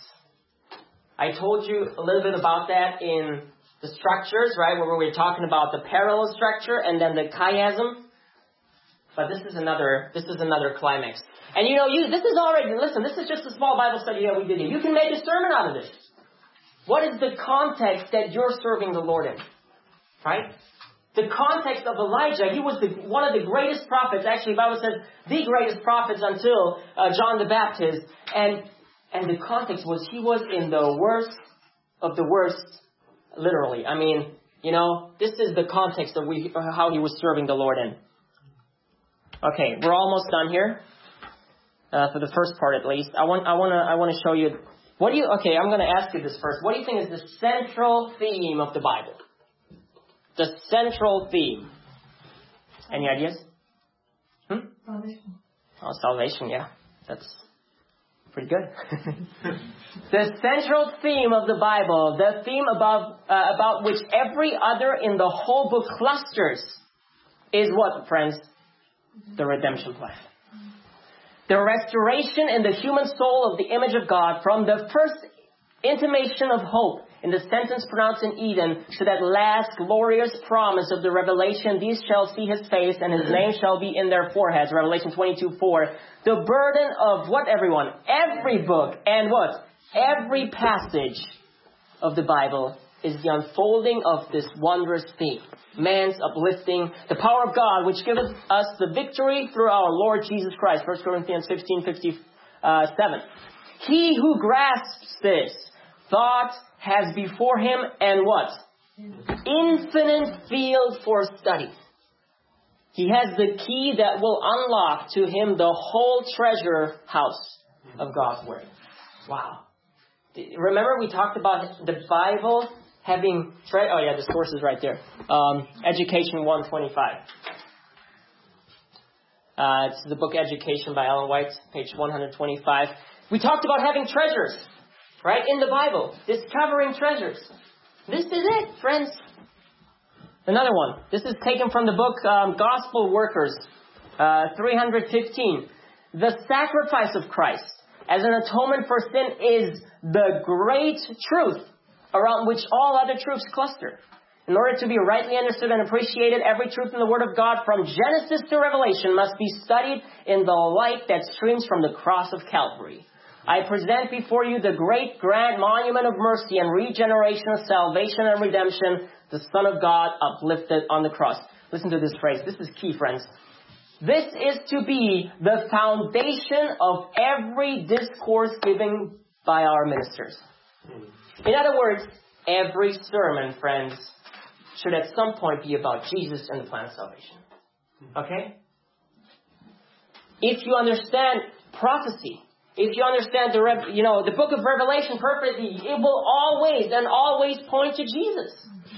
I told you a little bit about that in the structures, right? Where we were talking about the parallel structure and then the chiasm. But this is another, this is another climax. And you know, you, this is already, listen, this is just a small Bible study that we did here. You can make a sermon out of this. What is the context that you're serving the Lord in? Right? The context of Elijah, he was the, one of the greatest prophets. Actually, the Bible says the greatest prophets until uh, John the Baptist. And, and the context was he was in the worst of the worst, literally. I mean, you know, this is the context of we, how he was serving the Lord in. Okay, we're almost done here. Uh, for the first part, at least, I want, I want to, I want to show you. What do you? Okay, I'm going to ask you this first. What do you think is the central theme of the Bible? The central theme. Any ideas? Hmm? Salvation. Oh, salvation. Yeah, that's pretty good. The central theme of the Bible, the theme above, uh, about which every other in the whole book clusters, is what, friends? The redemption plan. The restoration in the human soul of the image of God from the first intimation of hope in the sentence pronounced in Eden to that last glorious promise of the revelation, these shall see his face and his name shall be in their foreheads. Revelation twenty-two four. The burden of what, everyone? Every book and what? Every passage of the Bible is the unfolding of this wondrous theme. Man's uplifting, the power of God, which gives us the victory through our Lord Jesus Christ. First Corinthians fifteen fifty-seven. He who grasps this thought has before him and what? Infinite field for study. He has the key that will unlock to him the whole treasure house of God's Word. Wow. Remember we talked about the Bible having... Tre- oh, yeah, the source is right there. Um, Education one twenty-five. Uh, it's the book Education by Ellen White, page one twenty-five. We talked about having treasures, right, in the Bible. Discovering treasures. This is it, friends. Another one. This is taken from the book um, Gospel Workers, uh, three fifteen. The sacrifice of Christ as an atonement for sin is the great truth around which all other truths cluster. In order to be rightly understood and appreciated, every truth in the Word of God from Genesis to Revelation must be studied in the light that streams from the cross of Calvary. I present before you the great grand monument of mercy and regeneration of salvation and redemption, the Son of God uplifted on the cross. Listen to this phrase. This is key, friends. This is to be the foundation of every discourse given by our ministers. In other words, every sermon, friends, should at some point be about Jesus and the plan of salvation. Okay? If you understand prophecy, if you understand the Re- you know the book of Revelation perfectly, it will always and always point to Jesus.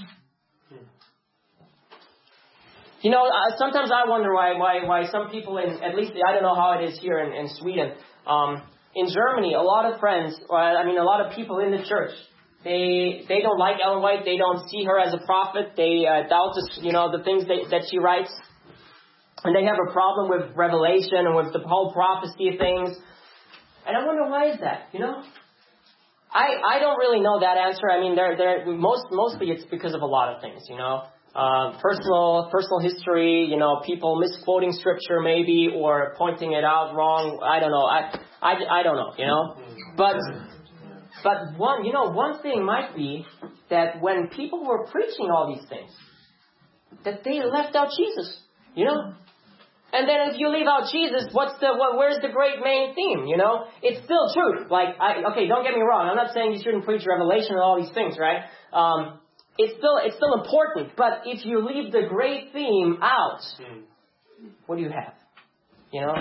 You know, uh, sometimes I wonder why why why some people in, at least I don't know how it is here in, in Sweden. Um, in Germany, a lot of friends, uh, I mean, a lot of people in the church, They they don't like Ellen White. They don't see her as a prophet. They uh, doubt this, you know, the things that, that she writes. And they have a problem with Revelation and with the whole prophecy things. And I wonder why is that, you know? I I don't really know that answer. I mean, they're, they're, most mostly it's because of a lot of things, you know. Uh, personal personal history, you know, people misquoting scripture maybe or pointing it out wrong. I don't know. I I, I don't know, you know. But... But one, you know, one thing might be that when people were preaching all these things, that they left out Jesus, you know? And then if you leave out Jesus, what's the, what, where's the great main theme, you know? It's still truth. Like, I, okay, don't get me wrong. I'm not saying you shouldn't preach Revelation and all these things, right? Um, it's still, it's still important. But if you leave the great theme out, what do you have? You know?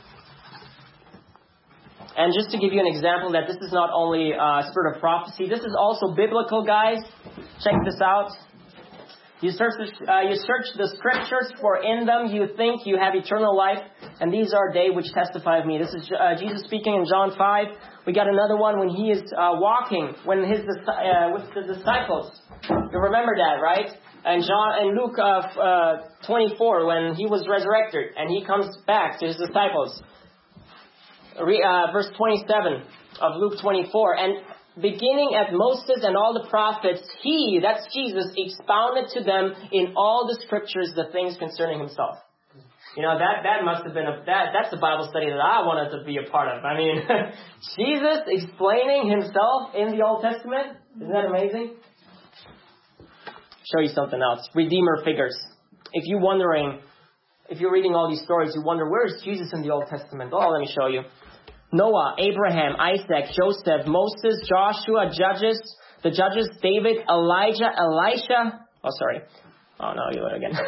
And just to give you an example that this is not only uh, spirit of prophecy, this is also biblical, guys. Check this out. You search, the, uh, you search the scriptures, for in them you think you have eternal life, and these are they which testify of me. This is uh, Jesus speaking in John five. We got another one when he is uh, walking, when his uh, with the disciples. You remember that, right? And John and Luke uh, uh, twenty-four, when he was resurrected, and he comes back to his disciples. Uh, verse twenty-seven of Luke twenty-four, and beginning at Moses and all the prophets, he, that's Jesus, expounded to them in all the scriptures the things concerning himself. You know, that, that must have been a, that, that's the Bible study that I wanted to be a part of. I mean, Jesus explaining himself in the Old Testament. Isn't that amazing? Show you something else. Redeemer figures. If you're wondering, if you're reading all these stories, you wonder, where is Jesus in the Old Testament? Oh, let me show you. Noah, Abraham, Isaac, Joseph, Moses, Joshua, Judges, the Judges, David, Elijah, Elisha. Oh, sorry. Oh, no, you do it again.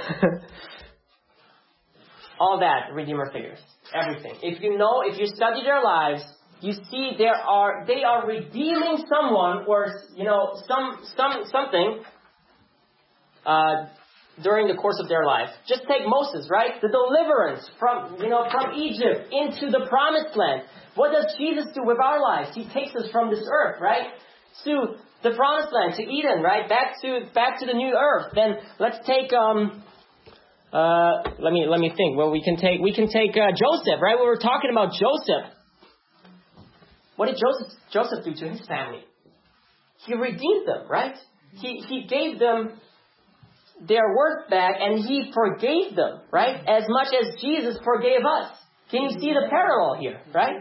All that, Redeemer figures. Everything. If you know, if you study their lives, you see there are, they are redeeming someone or, you know, some, some, something, uh, during the course of their life. Just take Moses, right? The deliverance from, you know, from Egypt into the promised land. What does Jesus do with our lives? He takes us from this earth, right? To the promised land, to Eden, right? Back to, back to the new earth. Then let's take, um, uh, let me, let me think. Well, we can take, we can take, uh, Joseph, right? We were talking about Joseph. What did Joseph, Joseph do to his family? He redeemed them, right? He, he gave them their worth back, and he forgave them, right? As much as Jesus forgave us. Can you see the parallel here, right?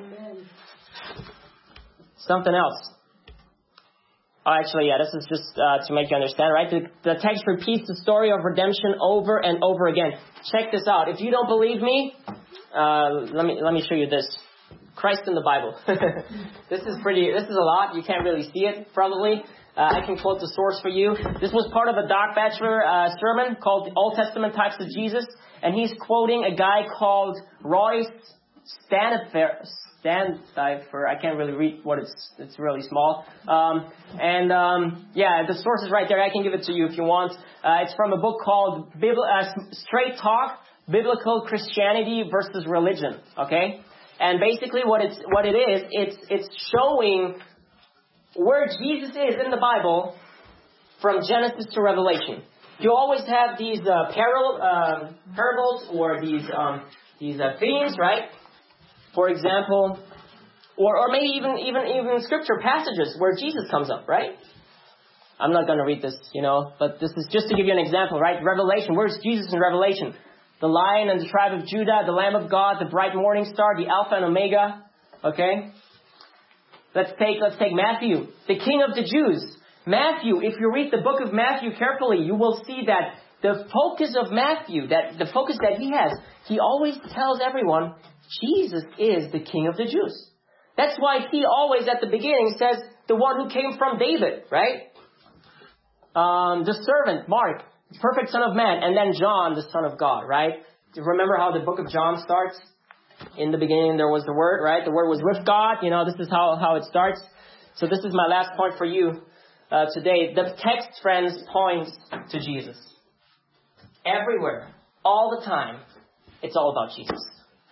Something else. Oh, actually, yeah, this is just uh, to make you understand, right? The, the text repeats the story of redemption over and over again. Check this out. If you don't believe me, uh, let me let me show you this. Christ in the Bible. This is pretty. This is a lot. You can't really see it, probably. Uh, I can quote the source for you. This was part of a Doc Batchelor uh, sermon called The Old Testament Types of Jesus. And he's quoting a guy called Roy Standcipher. I can't really read what it's, it's really small. Um, and, um, yeah, the source is right there. I can give it to you if you want. Uh, it's from a book called Bibli- uh, Straight Talk, Biblical Christianity versus Religion. Okay? And basically what it's, what it is, it's, it's showing where Jesus is in the Bible from Genesis to Revelation. You always have these, uh, paral- uh, parables or these, um, these, uh, themes, right? For example, or, or maybe even, even, even scripture passages where Jesus comes up, right? I'm not going to read this, you know, but this is just to give you an example, right? Revelation. Where's Jesus in Revelation? The Lion and the tribe of Judah, the Lamb of God, the bright morning star, the Alpha and Omega. Okay? Let's take, let's take Matthew, the King of the Jews. Matthew, if you read the book of Matthew carefully, you will see that the focus of Matthew, that the focus that he has, he always tells everyone, Jesus is the King of the Jews. That's why he always at the beginning says, the one who came from David, right? Um, the servant, Mark, perfect Son of Man, and then John, the Son of God, right? Do you remember how the book of John starts? In the beginning there was the Word, right? The Word was with God. You know, this is how, how it starts. So this is my last point for you uh, today. The text, friends, points to Jesus. Everywhere, all the time, it's all about Jesus.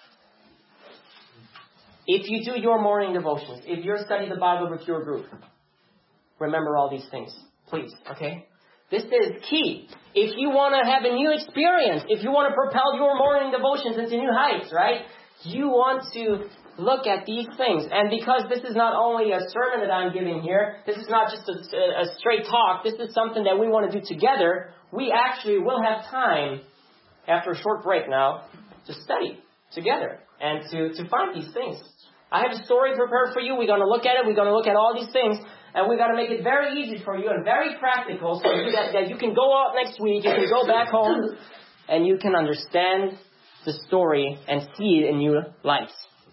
If you do your morning devotions, if you're studying the Bible with your group, remember all these things, please, okay? This is key. If you want to have a new experience, if you want to propel your morning devotions into new heights, right? You want to look at these things. And because this is not only a sermon that I'm giving here, this is not just a, a straight talk, this is something that we want to do together, we actually will have time, after a short break now, to study together and to, to find these things. I have a story prepared for you. We're going to look at it. We're going to look at all these things. And we're going to make it very easy for you and very practical so that, that you can go out next week, you can go back home, and you can understand the story and see it in new lights.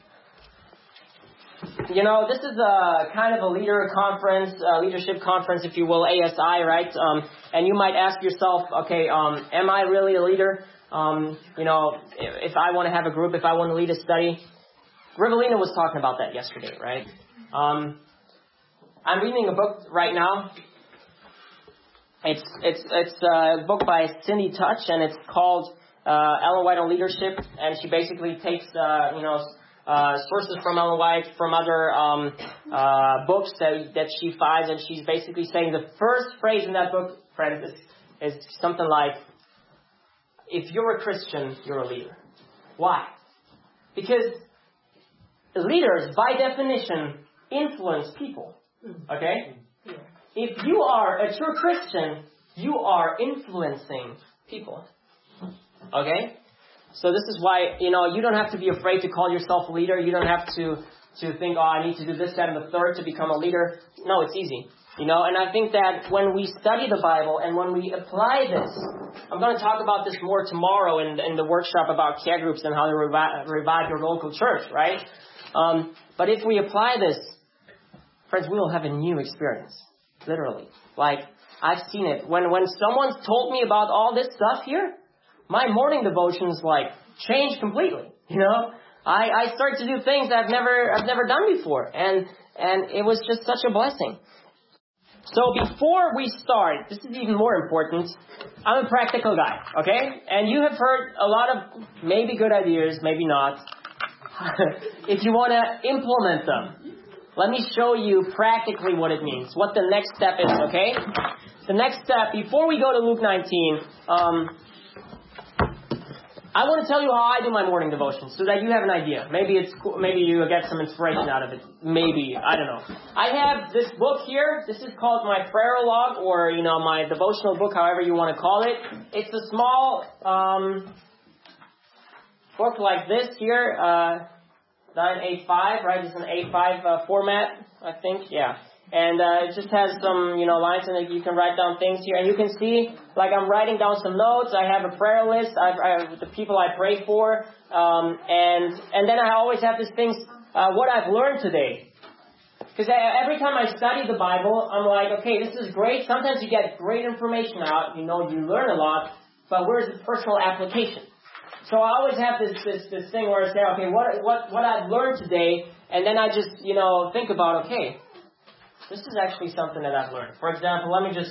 You know, this is a kind of a leader conference, uh, leadership conference, if you will, A S I, right? Um, and you might ask yourself, okay, um, am I really a leader? Um, you know, if, if I want to have a group, if I want to lead a study. Rivelina was talking about that yesterday, right? Um, I'm reading a book right now. It's it's it's a book by Cindy Touch, and it's called uh, Ellen White on Leadership. And she basically takes uh, you know uh, sources from Ellen White, from other um, uh, books that that she finds, and she's basically saying the first phrase in that book, friends, is, is something like, "If you're a Christian, you're a leader." Why? Because leaders, by definition, influence people. Okay? If you are a true Christian, you are influencing people. Okay? So this is why, you know, you don't have to be afraid to call yourself a leader. You don't have to, to think, oh, I need to do this, that, and the third to become a leader. No, it's easy. You know, and I think that when we study the Bible and when we apply this, I'm going to talk about this more tomorrow in, in the workshop about care groups and how to revive, revive your local church, right? Um, but if we apply this, friends, we will have a new experience. Literally. Like, I've seen it. When when someone's told me about all this stuff here, my morning devotions, like, changed completely. You know? I, I start to do things I've never I've never done before. And and it was just such a blessing. So before we start, this is even more important, I'm a practical guy, okay? And you have heard a lot of maybe good ideas, maybe not. If you want to implement them, let me show you practically what it means, what the next step is, okay? The next step, before we go to Luke nineteen, um, I want to tell you how I do my morning devotion so that you have an idea. Maybe it's cool, maybe you get some inspiration out of it. Maybe, I don't know. I have this book here. This is called my prayer log, or, you know, my devotional book, however you want to call it. It's a small um, book like this here, uh, nine A five, right? It's an A five uh, format, I think, yeah. And uh, it just has some, you know, lines in it. You can write down things here. And you can see, like, I'm writing down some notes. I have a prayer list. I've, I have the people I pray for. Um, and and then I always have these things, uh, what I've learned today. Because every time I study the Bible, I'm like, okay, this is great. Sometimes you get great information out. You know, you learn a lot. But where's the personal application? So I always have this, this, this thing where I say, okay, what, what, what I've learned today, and then I just, you know, think about, okay, this is actually something that I've learned. For example, let me just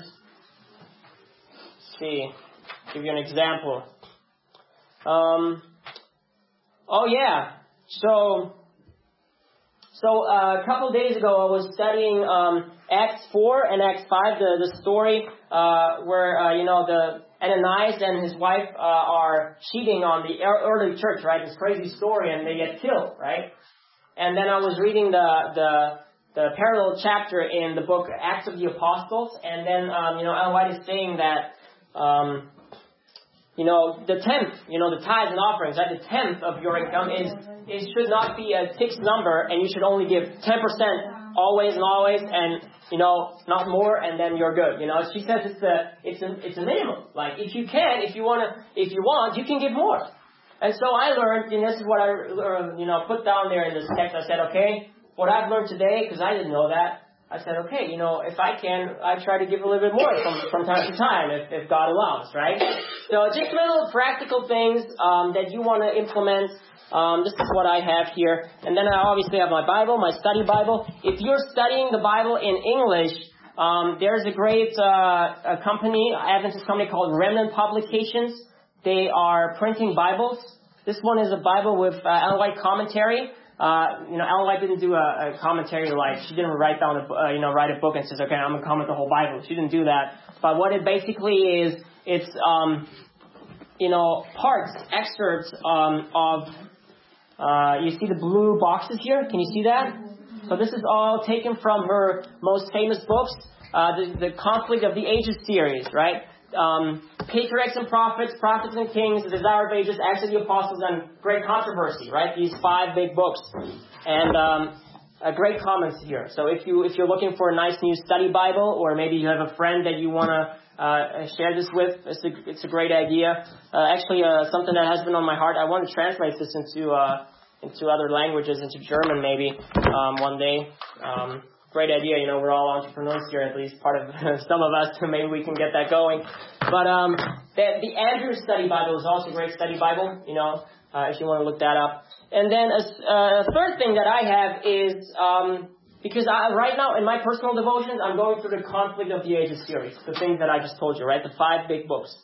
see, give you an example. Um, oh yeah, so, so uh, a couple of days ago I was studying um, Acts four and Acts five, the, the story uh, where, uh, you know, the Ananias and his wife uh, are cheating on the early church, right? This crazy story, and they get killed, right? And then I was reading the the the parallel chapter in the book Acts of the Apostles, and then um, you know Ellen White is saying that um, you know the tenth, you know the tithes and offerings, right? The tenth of your income is it should not be a fixed number, and you should only give ten percent always and always, and you know not more, and then you're good. You know, she says it's a it's a it's a minimum. Like if you can, if you wanna, if you want, you can give more. And so I learned, and this is what I uh, you know put down there in this text. I said, okay. What I've learned today, because I didn't know that, I said, okay, you know, if I can, I try to give a little bit more from, from time to time, if, if God allows, right? So just little practical things um, that you want to implement. Um, this is what I have here. And then I obviously have my Bible, my study Bible. If you're studying the Bible in English, um, there's a great uh, a company, Adventist company called Remnant Publications. They are printing Bibles. This one is a Bible with uh, Ellen White commentary. Uh, you know, Ellen White didn't do a, a commentary like, she didn't write down a, uh, you know, write a book and says, okay, I'm going to comment the whole Bible. She didn't do that. But what it basically is, it's, um, you know, parts, excerpts, um, of, uh, you see the blue boxes here? Can you see that? So this is all taken from her most famous books, uh, the, the Conflict of the Ages series, right? Um, Patriarchs and Prophets, Prophets and Kings, The Desire of Ages, Acts of the Apostles, and Great Controversy, right? These five big books. And um, a great comments here. So if, you, if you're looking for a nice new study Bible, or maybe you have a friend that you want to uh, share this with, it's a, it's a great idea. Uh, actually, uh, something that has been on my heart, I want to translate this into uh, into other languages, into German maybe, um, one day. Um, Great idea, you know, we're all entrepreneurs here, at least part of some of us, maybe we can get that going. But um, the, the Andrews Study Bible is also a great study Bible, you know, uh, if you want to look that up. And then a, a third thing that I have is, um, because I, right now in my personal devotions, I'm going through the Conflict of the Ages series, the things that I just told you, right, the five big books.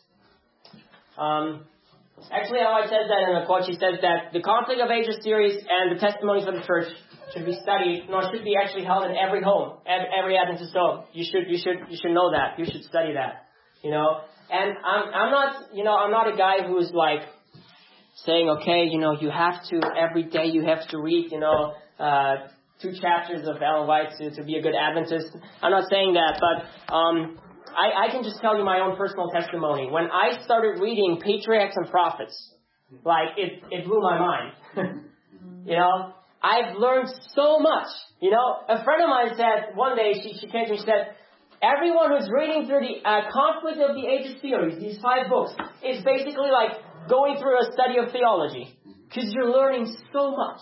Um, actually, Ellen White says that in a quote. She says that the Conflict of Ages series and the Testimonies of the Church should be studied, no, it should be actually held in every home, every Adventist home. You should, you should, you should know that. You should study that, you know. And I'm, I'm not, you know, I'm not a guy who's like saying, okay, you know, you have to every day, you have to read, you know, uh, two chapters of Ellen White to, to be a good Adventist. I'm not saying that, but um, I, I can just tell you my own personal testimony. When I started reading Patriarchs and Prophets, like it, it blew my mind, you know. I've learned so much. You know, a friend of mine said one day, she, she came to me and said, everyone who's reading through the uh, Conflict of the Ages series, these five books, is basically like going through a study of theology. Because you're learning so much.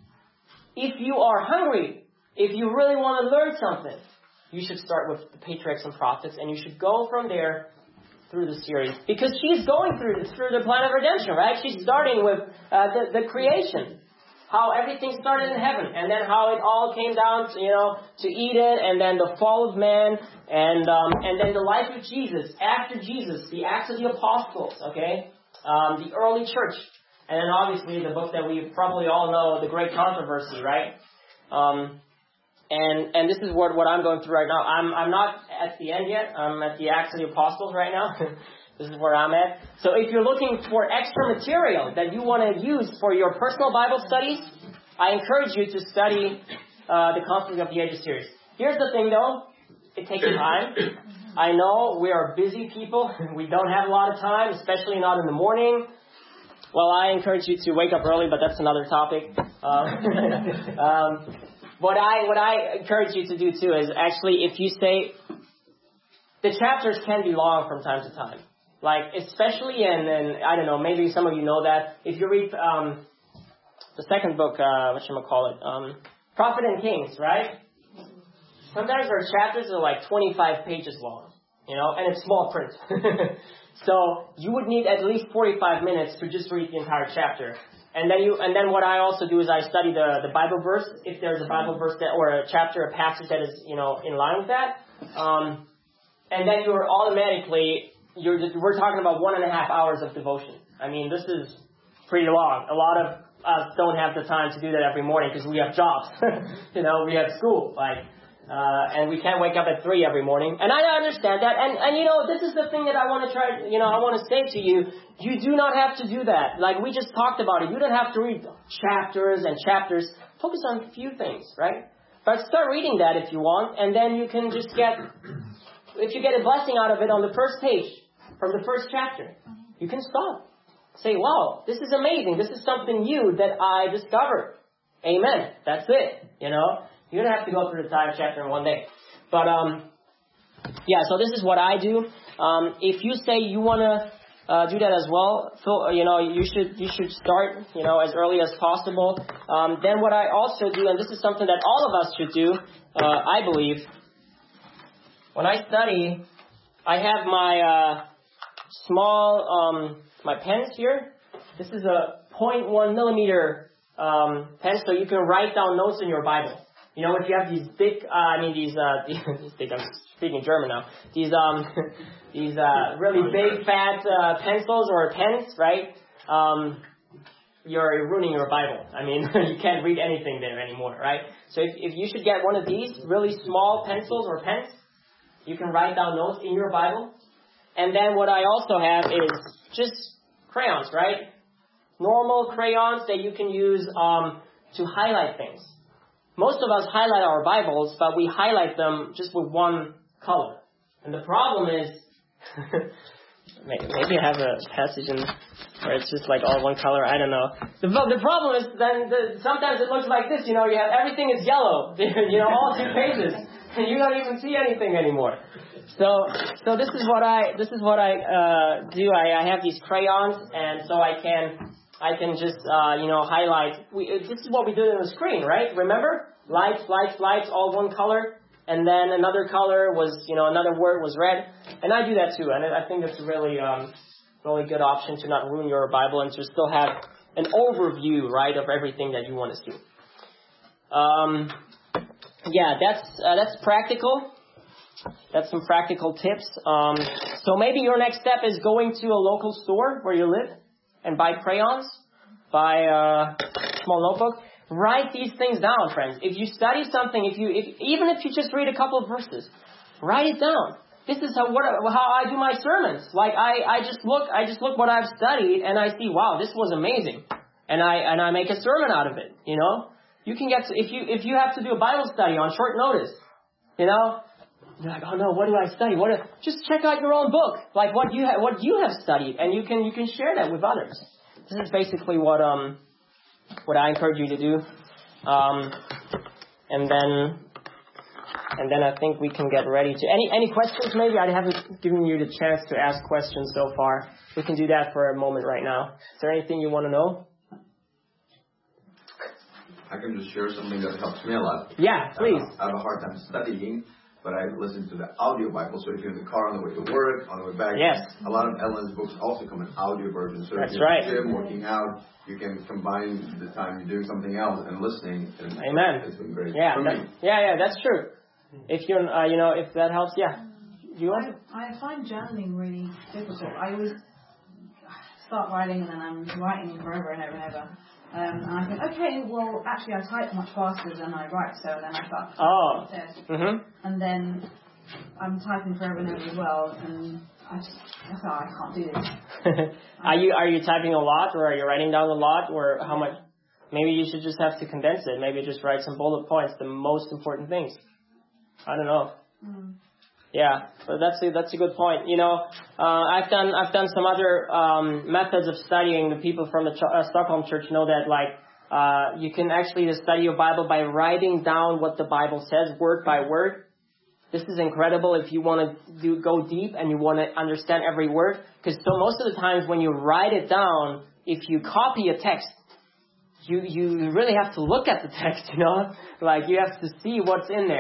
If you are hungry, if you really want to learn something, you should start with the Patriarchs and Prophets, and you should go from there through the series. Because she's going through, through the plan of redemption, right? She's starting with uh, the, the creation. How everything started in heaven, and then how it all came down, to, you know, to Eden, and then the fall of man, and um, and then the life of Jesus after Jesus, the Acts of the Apostles, okay, um, the early church, and then obviously the book that we probably all know, the Great Controversy, right? Um, and and this is what what I'm going through right now. I'm I'm not at the end yet. I'm at the Acts of the Apostles right now. This is where I'm at. So if you're looking for extra material that you want to use for your personal Bible studies, I encourage you to study uh, the Conflict of the Ages series. Here's the thing, though. It takes time. I know we are busy people. We don't have a lot of time, especially not in the morning. Well, I encourage you to wake up early, but that's another topic. Um, um, what I what I encourage you to do, too, is actually if you say, the chapters can be long from time to time. Like, especially in, in, I don't know, maybe some of you know that. If you read um, the second book, uh, whatchamacallit, um, Prophet and Kings, right? Sometimes our chapters are like twenty-five pages long, you know, and it's small print. So you would need at least forty-five minutes to just read the entire chapter. And then you, and then what I also do is I study the, the Bible verse, if there's a Bible verse that, or a chapter, a passage that is, you know, in line with that. Um, and then you're automatically, you're just, we're talking about one and a half hours of devotion. I mean, this is pretty long. A lot of us don't have the time to do that every morning because we have jobs. You know, we have school, like, uh, and we can't wake up at three every morning. And I understand that. And, and you know, this is the thing that I want to try, you know, I want to say to you. You do not have to do that. Like we just talked about it. You don't have to read chapters and chapters. Focus on a few things, right? But start reading that if you want. And then you can just get, if you get a blessing out of it on the first page, from the first chapter, you can stop. Say, wow, this is amazing. This is something new that I discovered. Amen. That's it. You know, you don't have to go through the entire chapter in one day. But, um, yeah, so this is what I do. Um, if you say you want to uh, do that as well, so, you know, you should, you should start, you know, as early as possible. Um, then what I also do, and this is something that all of us should do, uh, I believe, when I study, I have my, uh, small, um, my pens here. This is a zero point one millimeter um, pen, so you can write down notes in your Bible. You know, if you have these big, uh, I mean these, uh, these big, I'm speaking German now. These, um, these uh, really big, fat uh, pencils or pens, right? Um, you're ruining your Bible. I mean, you can't read anything there anymore, right? So if, if you should get one of these really small pencils or pens, you can write down notes in your Bible. And then what I also have is just crayons, right? Normal crayons that you can use um, to highlight things. Most of us highlight our Bibles, but we highlight them just with one color. And the problem is, maybe I have a passage in where it's just like all one color. I don't know. The, the problem is then the, sometimes it looks like this. You know, you have everything is yellow. You know, all two pages, and you don't even see anything anymore. So, so this is what I this is what I uh, do. I, I have these crayons, and so I can I can just uh, you know highlight. We, this is what we did on the screen, right? Remember, lights, lights, lights, all one color, and then another color was you know another word was red, and I do that too. And I think it's a really um, really good option to not ruin your Bible and to still have an overview, right, of everything that you want to see. Um, yeah, that's uh, that's practical. That's some practical tips. Um, so maybe your next step is going to a local store where you live and buy crayons, buy a small notebook. Write these things down, friends. If you study something, if you, if, even if you just read a couple of verses, write it down. This is how, what, how I do my sermons. Like I, I just look, I just look what I've studied and I see, wow, this was amazing, and I and I make a sermon out of it. You know, you can get to, if you if you have to do a Bible study on short notice, you know. You're like, oh no, what do I study? What? Do, just check out your own book, like what you ha- what you have studied, and you can you can share that with others. This is basically what um what I encourage you to do, um, and then and then I think we can get ready to any any questions. Maybe I haven't given you the chance to ask questions so far. We can do that for a moment right now. Is there anything you want to know? I can just share something that helps me a lot. Yeah, please. I have a hard time studying, but I listen to the audio Bible. So if you're in the car on the way to work, on the way back, yes. A lot of Ellen's books also come in audio version. So That's if you're right. in the gym, working out, you can combine the time you're doing something else and listening. And Amen. It's been great. Yeah, for that, me. yeah, yeah. That's true. If you're, uh, you know, if that helps, yeah. Do you want? I, I find journaling really difficult. I always start writing and then I'm writing forever and ever and ever. Um, and I think, okay, well, actually I type much faster than I write, so then I start Oh. instead. Mhm. And then I'm typing forever and ever as well, and I just, I thought, I can't do this. are you are you typing a lot, or are you writing down a lot, or how much? Maybe you should just have to condense it. Maybe just write some bullet points, the most important things. I don't know. Mm. Yeah, but that's a, that's a good point. You know, uh, I've done I've done some other um, methods of studying. The people from the Ch- uh, Stockholm Church know that, like, uh, you can actually study your Bible by writing down what the Bible says, word by word. This is incredible if you want to do go deep and you want to understand every word. Because so most of the times when you write it down, if you copy a text, you you really have to look at the text. You know, like you have to see what's in there.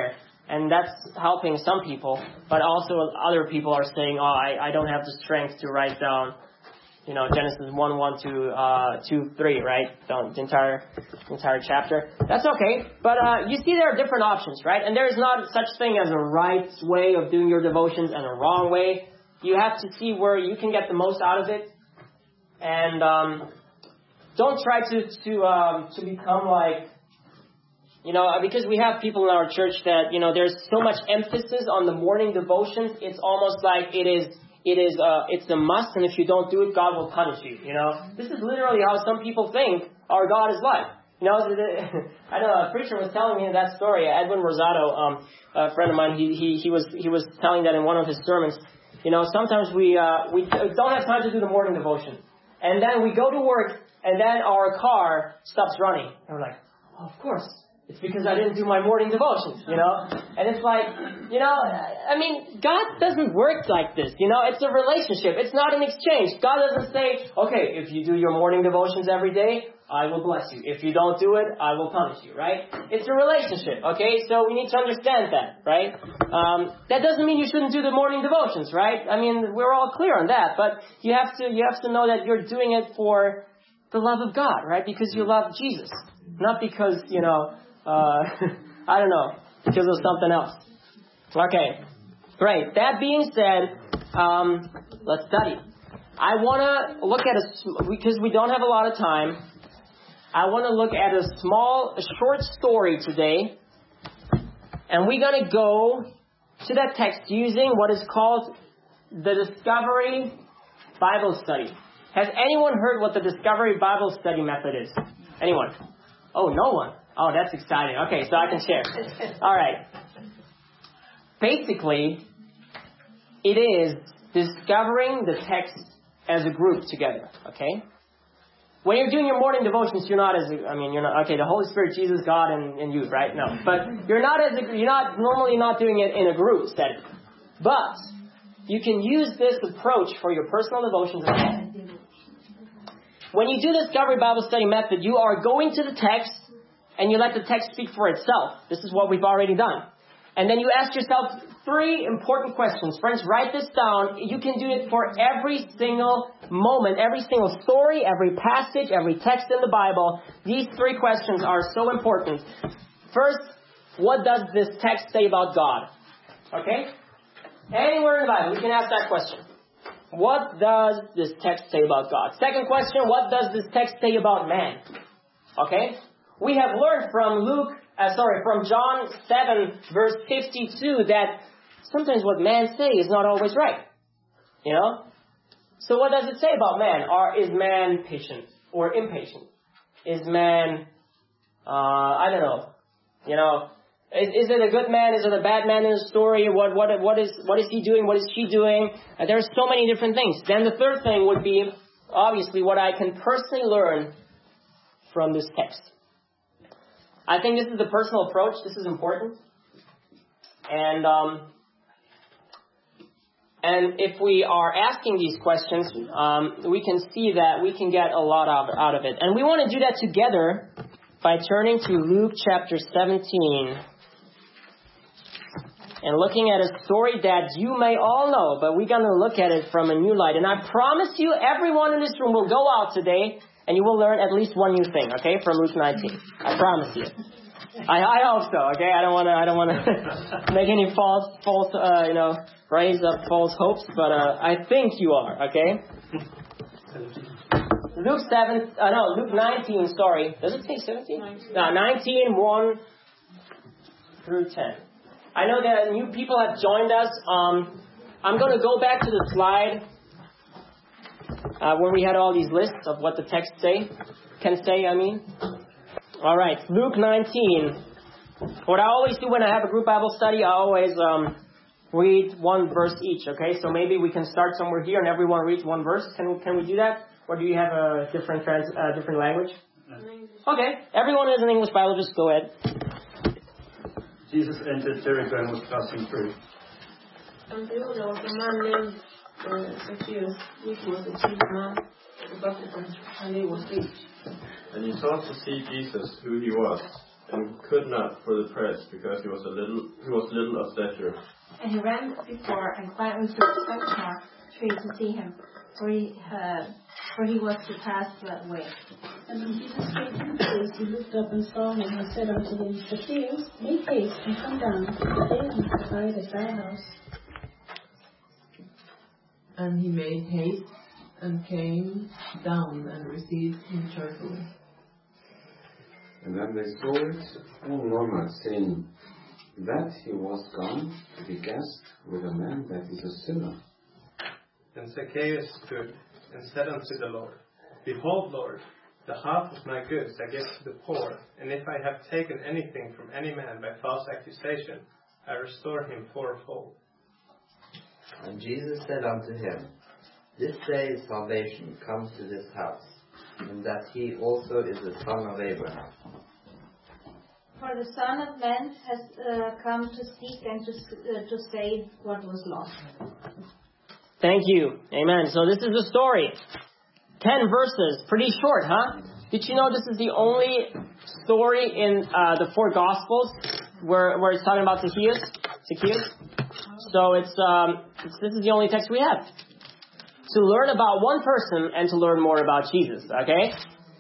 And that's helping some people, but also other people are saying, oh, I, I don't have the strength to write down, you know, Genesis one, one to uh, two, three, right? The entire entire chapter. That's okay. But uh, you see there are different options, right? And there is not such thing as a right way of doing your devotions and a wrong way. You have to see where you can get the most out of it. And um, don't try to, to, um, to become like, you know, because we have people in our church that, you know, there's so much emphasis on the morning devotions. It's almost like it is, it is, uh, it's a must. And if you don't do it, God will punish you. You know, this is literally how some people think our God is like. You know, I know a preacher was telling me that story. Edwin Rosado, um, a friend of mine, he, he, he was, he was telling that in one of his sermons. You know, sometimes we, uh, we don't have time to do the morning devotion. And then we go to work and then our car stops running. And we're like, oh, of course. It's because I didn't do my morning devotions, you know? And it's like, you know, I mean, God doesn't work like this, you know? It's a relationship. It's not an exchange. God doesn't say, okay, if you do your morning devotions every day, I will bless you. If you don't do it, I will punish you, right? It's a relationship, okay? So we need to understand that, right? Um, that doesn't mean you shouldn't do the morning devotions, right? I mean, we're all clear on that. But you have to, you have to know that you're doing it for the love of God, right? Because you love Jesus. Not because, you know, Uh, I don't know, because of something else. Okay, great. That being said, um, let's study. I want to look at a, because we don't have a lot of time, I want to look at a small, a short story today. And we're going to go to that text using what is called the Discovery Bible Study. Has anyone heard what the Discovery Bible Study method is? Anyone? Oh, no one. Oh, that's exciting. Okay, so I can share. All right. Basically, it is discovering the text as a group together, okay? When you're doing your morning devotions, you're not as, a, I mean, you're not, okay, the Holy Spirit, Jesus, God, and, and you, right? No. But you're not as, a, you're not, normally not doing it in a group setting. But you can use this approach for your personal devotions as well. When you do the Discovery Bible Study method, you are going to the text, and you let the text speak for itself. This is what we've already done. And then you ask yourself three important questions. Friends, write this down. You can do it for every single moment, every single story, every passage, every text in the Bible. These three questions are so important. First, what does this text say about God? Okay? Anywhere in the Bible, we can ask that question. What does this text say about God? Second question, what does this text say about man? Okay? We have learned from Luke, uh, sorry, from John seven, verse fifty-two, that sometimes what man say is not always right. You know? So what does it say about man? Or is man patient or impatient? Is man, uh, I don't know, you know, is, is it a good man? Is it a bad man in the story? What, what, what is, what is he doing? What is she doing? Uh, there are so many different things. Then the third thing would be, obviously, what I can personally learn from this text. I think this is the personal approach. This is important. And um, and if we are asking these questions, um, we can see that we can get a lot of, out of it. And we want to do that together by turning to Luke chapter seventeen and looking at a story that you may all know, but we're going to look at it from a new light. And I promise you, everyone in this room will go out today and you will learn at least one new thing, okay, from Luke nineteen. I promise you. I, I hope so, okay? I don't want to, I don't want to make any false, false, uh, you know, raise up false hopes, but uh, I think you are, okay? Luke seven, uh, no, Luke nineteen, sorry. Does it say seventeen? No, nineteen, one through ten. I know that new people have joined us. Um, I'm going to go back to the slide uh, where we had all these lists of what the text say, can say, I mean. All right, Luke nineteen. What I always do when I have a group Bible study, I always um, read one verse each, okay? So maybe we can start somewhere here and everyone reads one verse. Can, can we do that? Or do you have a different trans, uh, different language? Okay, everyone has an English Bible, just go ahead. Jesus entered Jericho and was passing through. And behold, there was a man named uh, Zacchaeus, which was a chief man of the publicans, and he was rich. And he sought to see Jesus, who he was, and could not for the press, because he was a little he was little of stature. And he ran before and climbed into a sycamore tree to see him, for he, uh, for he was to pass that way. And when Jesus came to the place, he looked up and saw him, and said unto him, Zacchaeus, make haste and come down, for today I must abide at thy house. And he made haste and came down and received him joyfully. And when they saw it, all murmured, saying, that he was gone to be guest with a man that is a sinner. And Zacchaeus stood and said unto the Lord, Behold, Lord, the half of my goods I give to the poor, and if I have taken anything from any man by false accusation, I restore him fourfold. And Jesus said unto him, This day is salvation come to this house, and that he also is the son of Abraham. For the Son of Man has uh, come to seek and to, uh, to save what was lost. Thank you. Amen. So this is the story. Ten verses. Pretty short, huh? Did you know this is the only story in uh, the four Gospels where, where it's talking about Zacchaeus? Zacchaeus? So it's, um, it's this is the only text we have to learn about one person and to learn more about Jesus. Okay?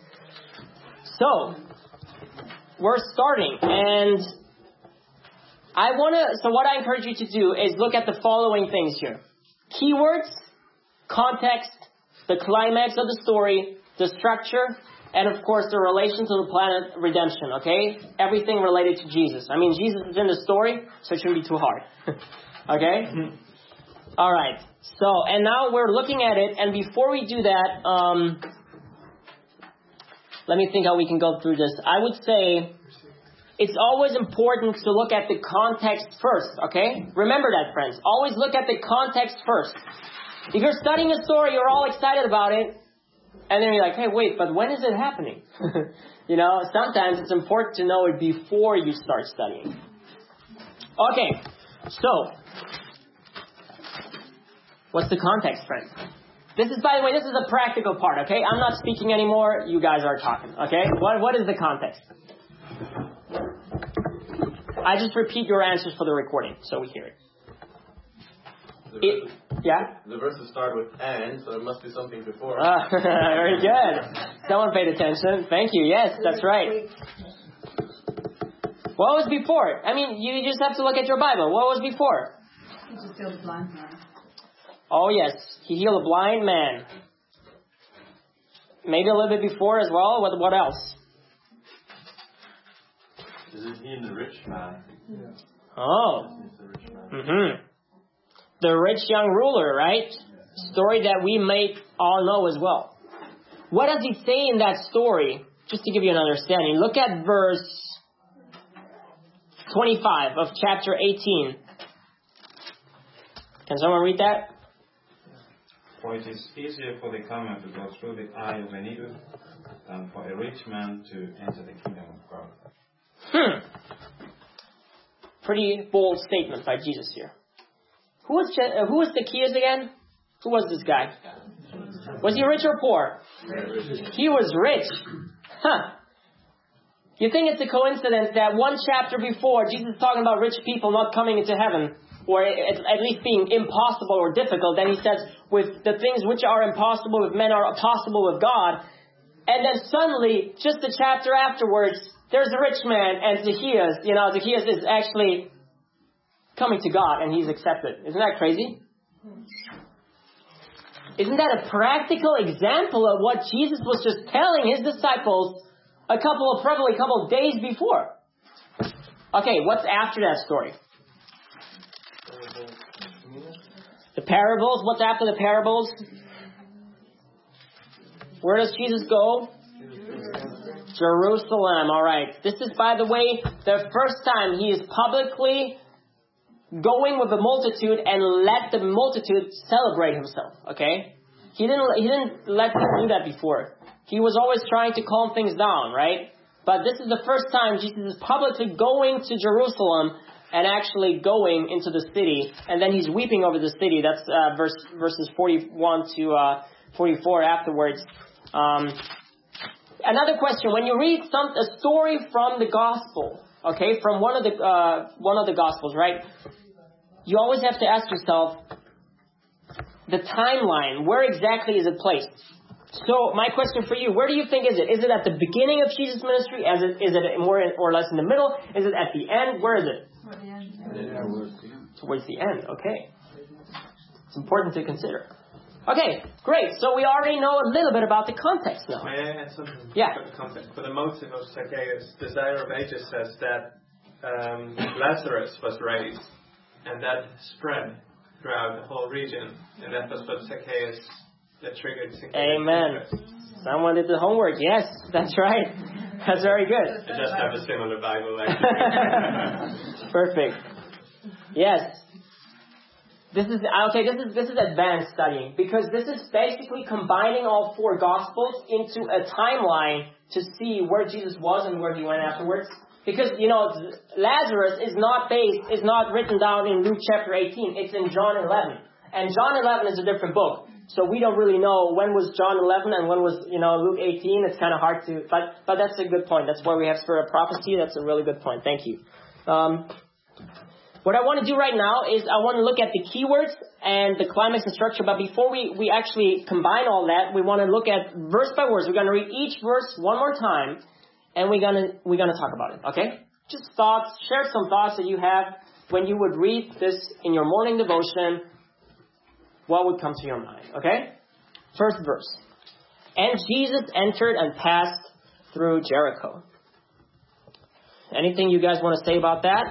So we're starting, and I want to. So what I encourage you to do is look at the following things here: keywords, context, the climax of the story, the structure, and of course the relation to the plan of redemption. Okay, everything related to Jesus. I mean, Jesus is in the story, so it shouldn't be too hard. Okay. All right. So, and now we're looking at it, and before we do that, um, let me think how we can go through this. I would say it's always important to look at the context first, okay? Remember that, friends. Always look at the context first. If you're studying a story, you're all excited about it, and then you're like, hey, wait, but when is it happening? You know, sometimes it's important to know it before you start studying. Okay, so what's the context, friends? This is, by the way, this is the practical part, okay? I'm not speaking anymore. You guys are talking, okay? What What is the context? I just repeat your answers for the recording, so we hear it. The it verses, yeah? The verses start with and, so there must be something before. Uh, very good. Someone paid attention. Thank you. Yes, that's right. What was before? I mean, you just have to look at your Bible. What was before? He just healed the blind man. Oh, yes. He healed a blind man. Maybe a little bit before as well. What, what else? Is it he the rich man? Yeah. Oh. The rich man. Mm-hmm. The rich young ruler, right? Story that we may all know as well. What does he say in that story? Just to give you an understanding. Look at verse twenty-five of chapter eighteen. Can someone read that? For it is easier for the common to go through the eye of a needle than for a rich man to enter the kingdom of God. Hmm. Pretty bold statement by Jesus here. Who was uh, who was Zacchaeus again? Who was this guy? Was he rich or poor? He was rich. Huh. You think it's a coincidence that one chapter before Jesus is talking about rich people not coming into heaven, or at least being impossible or difficult, then he says, with the things which are impossible with men are possible with God. And then suddenly, just a chapter afterwards, there's a rich man, and Zacchaeus, you know, Zacchaeus is actually coming to God, and he's accepted. Isn't that crazy? Isn't that a practical example of what Jesus was just telling his disciples a couple of, probably a couple of days before? Okay, what's after that story? The parables. What's after the parables? Where does Jesus go? Jerusalem. All right. This is, by the way, the first time he is publicly going with the multitude and let the multitude celebrate himself. Okay? He didn't. He didn't let them do that before. He was always trying to calm things down, right? But this is the first time Jesus is publicly going to Jerusalem and actually going into the city, and then he's weeping over the city. That's uh, verse verses forty-one to uh, forty-four afterwards. Um, Another question: when you read some a story from the gospel, okay, from one of the uh, one of the gospels, right? You always have to ask yourself the timeline. Where exactly is it placed? So my question for you: where do you think is it? Is it at the beginning of Jesus' ministry? Is it is it more or less in the middle? Is it at the end? Where is it? Towards the end. Towards the end. Okay, it's important to consider. Okay, great. So we already know a little bit about the context now. May I add something Yeah. about the context? For the motive of Zacchaeus, Desire of Ages says that um, Lazarus was raised, and that spread throughout the whole region, and that was what Zacchaeus, that triggered Zacchaeus' Amen. interest. Someone did the homework. Yes, that's right. That's very good. I just have a similar Bible. Like Perfect. Yes. This is okay. This is this is advanced studying, because this is basically combining all four Gospels into a timeline to see where Jesus was and where he went afterwards. Because you know Lazarus is not based is not written down in Luke chapter eighteen. It's in John eleven, and John eleven is a different book. So we don't really know when was John eleven and when was you know Luke eighteen. It's kind of hard to, but but that's a good point. That's why we have spirit of prophecy. That's a really good point. Thank you. Um, What I want to do right now is I want to look at the keywords and the climax and structure. But before we, we actually combine all that, we want to look at verse by verse. We're going to read each verse one more time, and we're going to we're going to talk about it. Okay? Just thoughts. Share some thoughts that you have when you would read this in your morning devotion. What would come to your mind? Okay? First verse. And Jesus entered and passed through Jericho. Anything you guys want to say about that?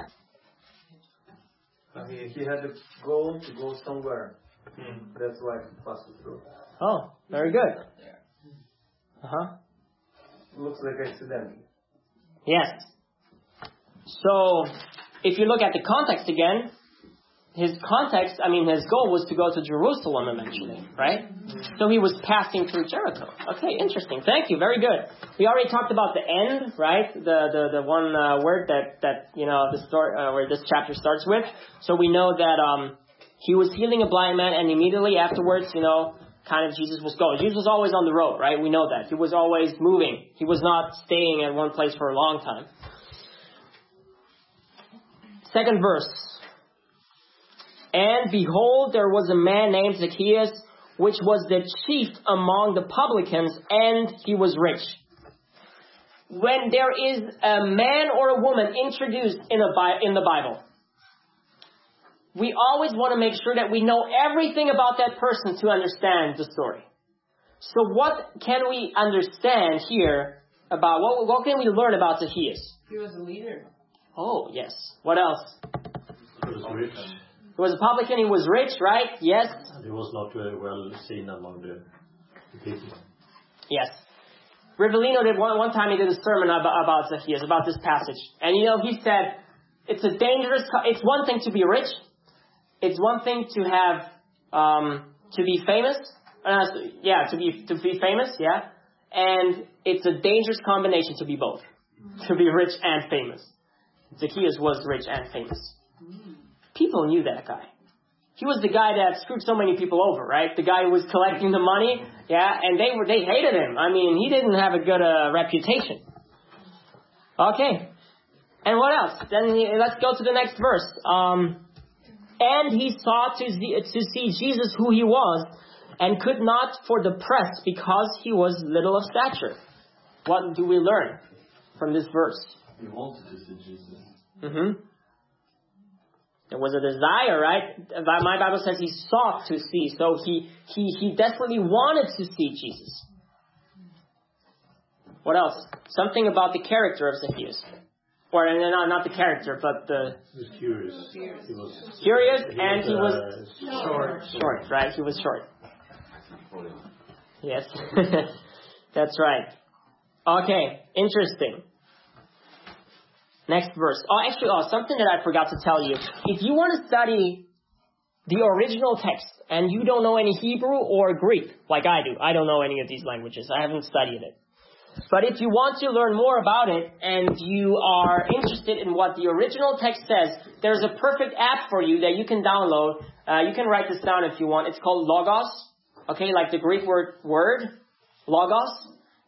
He, he had a goal to go somewhere. Hmm. That's why he passed through. Oh, very good. Uh-huh. Looks like accident. Yes. So, if you look at the context again, his context, I mean, his goal was to go to Jerusalem eventually, right? So he was passing through Jericho. Okay, interesting. Thank you. Very good. We already talked about the end, right? The the, the one uh, word that, that, you know, the story, uh, where this chapter starts with. So we know that um, he was healing a blind man, and immediately afterwards, you know, kind of Jesus was going. Jesus was always on the road, right? We know that. He was always moving. He was not staying at one place for a long time. Second verse. And behold, there was a man named Zacchaeus, which was the chief among the publicans, and he was rich. When there is a man or a woman introduced in, a Bi- in the Bible, we always want to make sure that we know everything about that person to understand the story. So what can we understand here about, what, what can we learn about Zacchaeus? He was a leader. Oh, yes. What else? He was rich. He was a publican, he was rich, right? Yes. And he was not very well seen among the people. Yes. Rivellino did one, one time he did a sermon about, about Zacchaeus, about this passage. And you know, he said, it's a dangerous, it's one thing to be rich. It's one thing to have, um, to be famous. Uh, yeah, to be, to be famous, yeah. And it's a dangerous combination to be both. To be rich and famous. Zacchaeus was rich and famous. People knew that guy. He was the guy that screwed so many people over, right? The guy who was collecting the money, yeah, and they were they hated him. I mean, he didn't have a good uh, reputation. Okay, and what else? Then let's go to the next verse. Um, and he sought to see, to see Jesus who he was, and could not for the press, because he was little of stature. What do we learn from this verse? He wanted to see Jesus. Mm-hmm. It was a desire, right? My Bible says he sought to see. So he, he, he desperately wanted to see Jesus. What else? Something about the character of Zacchaeus. Or not, not the character, but the... He was curious. He was curious he and was, he was uh, short. Short, right? He was short. Yes. That's right. Okay, interesting. Next verse. Oh, actually, oh, something that I forgot to tell you. If you want to study the original text and you don't know any Hebrew or Greek, like I do, I don't know any of these languages. I haven't studied it. But if you want to learn more about it and you are interested in what the original text says, there's a perfect app for you that you can download. Uh, you can write this down if you want. It's called Logos. Okay, like the Greek word word, Logos.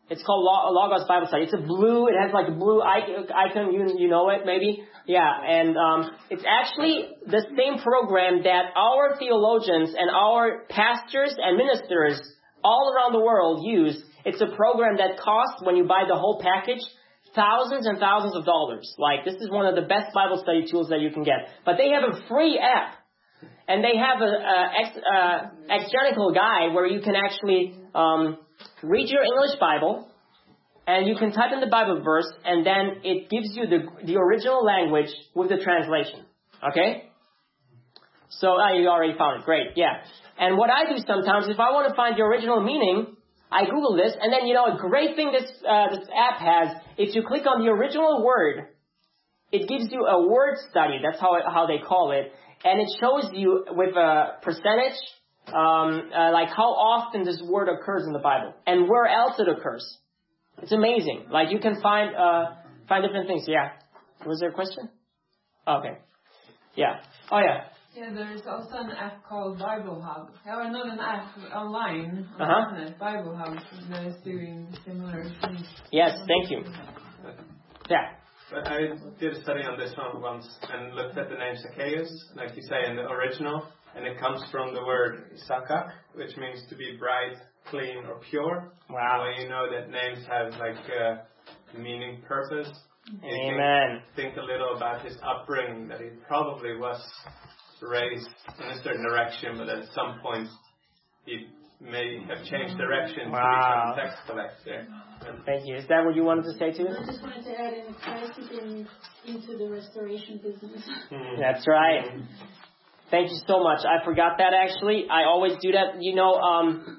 It's called Logos Bible Study. It's a blue, it has like a blue icon, you, you know it maybe? Yeah, and um, it's actually the same program that our theologians and our pastors and ministers all around the world use. It's a program that costs, when you buy the whole package, thousands and thousands of dollars. Like, this is one of the best Bible study tools that you can get. But they have a free app. And they have a, a ex, uh, exegetical guide where you can actually um, read your English Bible, and you can type in the Bible verse, and then it gives you the the original language with the translation. Okay? So, uh, you already found it. Great, yeah. And what I do sometimes, if I want to find the original meaning, I Google this, and then, you know, a great thing this uh, this app has, if you click on the original word, it gives you a word study. That's how it, how they call it. And it shows you with a percentage, um, uh, like how often this word occurs in the Bible and where else it occurs. It's amazing. Like you can find uh, find different things. Yeah. Was there a question? Okay. Yeah. Oh yeah. Yeah, there is also an app called Bible Hub. Yeah, not an app online on Uh-huh. the internet. Bible Hub that is doing similar things. Yes. Thank you. Yeah. But I did a study on this one once and looked at the name Zacchaeus, like you say in the original, and it comes from the word sakak, which means to be bright, clean, or pure. Wow. When you know that names have like uh, meaning, purpose. You Amen. Think, think a little about his upbringing, that he probably was raised in a certain direction, but at some point he may have changed direction Wow. to become a tax collector. Thank you. Is that what you wanted to say too? I just wanted to add in Christ came into the restoration business. That's right. Thank you so much. I forgot that actually. I always do that. You know, um,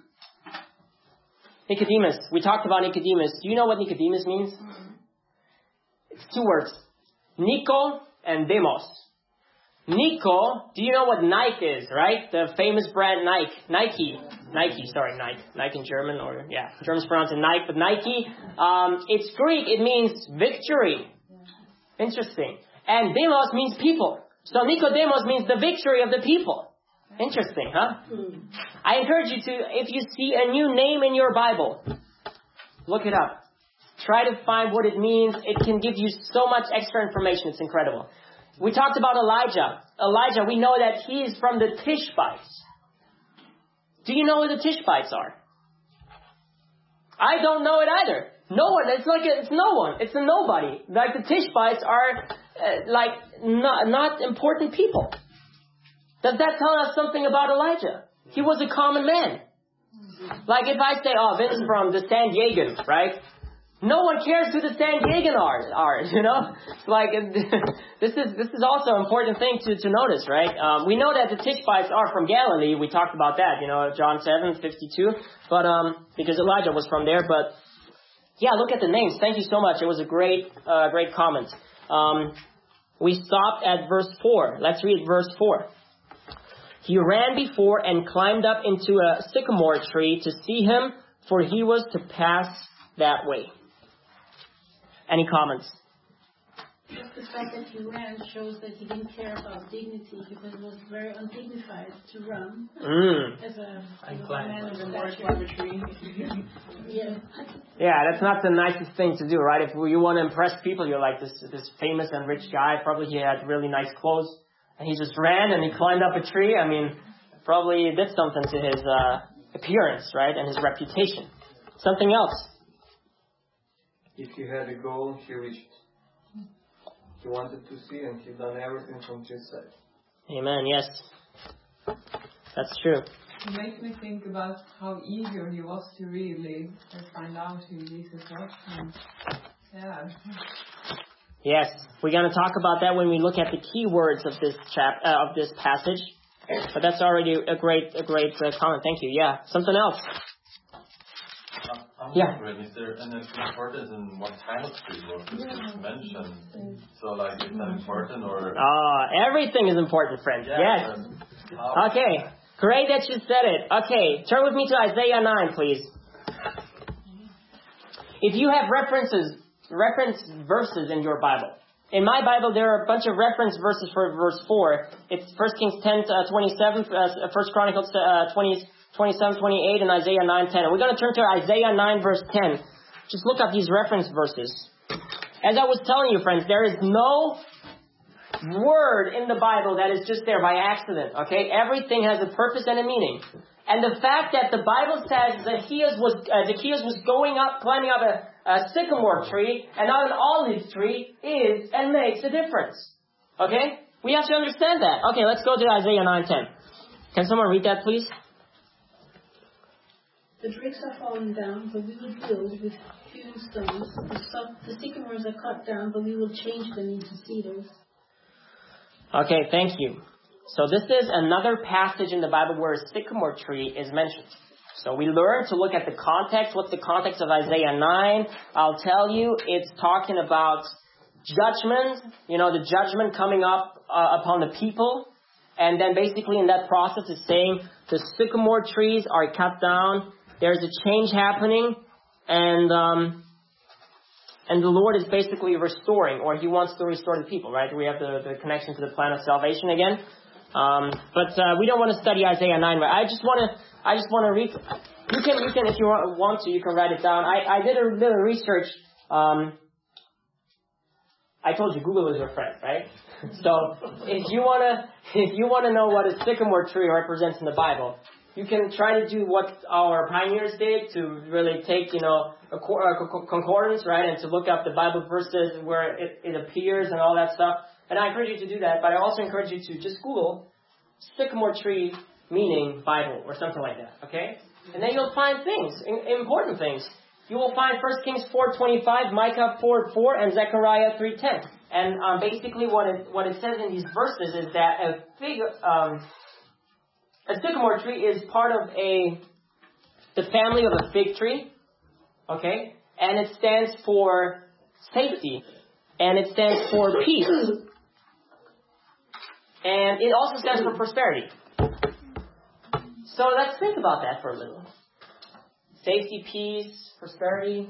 Nicodemus. We talked about Nicodemus. Do you know what Nicodemus means? It's two words. Nico and Demos. Nico, do you know what Nike is, right? The famous brand Nike. Nike. Nike, sorry, Nike. Nike in German, or, yeah, German's pronounced Nike, but Nike, um, it's Greek, it means victory. Interesting. And Demos means people. So Nicodemus means the victory of the people. Interesting, huh? I encourage you to, if you see a new name in your Bible, look it up. Try to find what it means. It can give you so much extra information. It's incredible. We talked about Elijah. Elijah, we know that he is from the Tishbites. Do you know who the Tishbites are? I don't know it either. No one. It's like a, it's no one. It's a nobody. Like the Tishbites are uh, like not, not important people. Does that tell us something about Elijah? He was a common man. Like if I say, oh, Vince from the San Diegans, right? No one cares who the San Diegan are, are you know? Like, this is this is also an important thing to, to notice, right? Um, we know that the Tishbites are from Galilee. We talked about that, you know, John seven fifty-two. But, um, because Elijah was from there. But, yeah, look at the names. Thank you so much. It was a great, uh, great comment. Um, we stopped at verse four. Let's read verse four. He ran before and climbed up into a sycamore tree to see him, for he was to pass that way. Any comments? Just the fact that he ran shows that he didn't care about dignity, because it was very undignified to run Mm. as a, as a climb man of the stature. tree. Yeah. Yeah, that's not the nicest thing to do, right? If you want to impress people, you're like this this famous and rich guy. Probably he had really nice clothes, and he just ran and he climbed up a tree. I mean, probably did something to his uh, appearance, right, and his reputation. Something else. If he had a goal, he reached. He wanted to see, and he done everything from his side. Amen. Yes, that's true. It makes me think about how eager he was to really find out who Jesus was. And yeah. Yes, we're going to talk about that when we look at the key words of this chap uh, of this passage. But that's already a great a great uh, comment. Thank you. Yeah. Something else. I'm Yeah. wondering, is there any importance in what kind of tree was this mentioned? So, like, is that important or? Ah, everything is important, friends. Yeah, Yes. um, Okay. Great that you said it. Okay. Turn with me to Isaiah nine, please. If you have references, reference verses in your Bible. In my Bible, there are a bunch of reference verses for verse four. It's First Kings ten, twenty-seven, uh, First Chronicles uh, twenty, twenty-seven, twenty-eight, and Isaiah nine, ten. And we're going to turn to Isaiah nine, verse ten. just look up these reference verses. As I was telling you, friends, there is no word in the Bible that is just there by accident, okay? Everything has a purpose and a meaning. And the fact that the Bible says Zacchaeus was, uh, Zacchaeus was going up, climbing up a, a sycamore tree and not an olive tree is and makes a difference. Okay? We have to understand that. Okay, let's go to Isaiah nine ten. Can someone read that, please? The bricks are fallen down, but we will build with hewn stones. The, so- the sycamores are cut down, but we will change them into cedars. Okay, thank you. So this is another passage in the Bible where a sycamore tree is mentioned. So we learn to look at the context. What's the context of Isaiah nine? I'll tell you, it's talking about judgment, you know, the judgment coming up uh, upon the people. And then basically in that process it's saying the sycamore trees are cut down. There's a change happening. And um, and the Lord is basically restoring, or He wants to restore the people, right? We have the, the connection to the plan of salvation again. Um, but uh, we don't want to study Isaiah nine. Right? I just want to, I just want to read. You can, you can, if you want to, you can write it down. I, I did a little research. Um, I told you Google is your friend, right? So if you wanna, if you wanna know what a sycamore tree represents in the Bible, you can try to do what our pioneers did to really take, you know, a, a concordance, right, and to look up the Bible verses where it, it appears and all that stuff. And I encourage you to do that, but I also encourage you to just Google sycamore tree meaning Bible or something like that, okay? And then you'll find things, important things. You will find First Kings four twenty-five, Micah four four, and Zechariah three ten. And um, basically what it what it says in these verses is that a fig, um, a sycamore tree is part of a the family of a fig tree, okay? And it stands for safety, and it stands for peace, and it also stands for prosperity. So let's think about that for a little. Safety, peace, prosperity.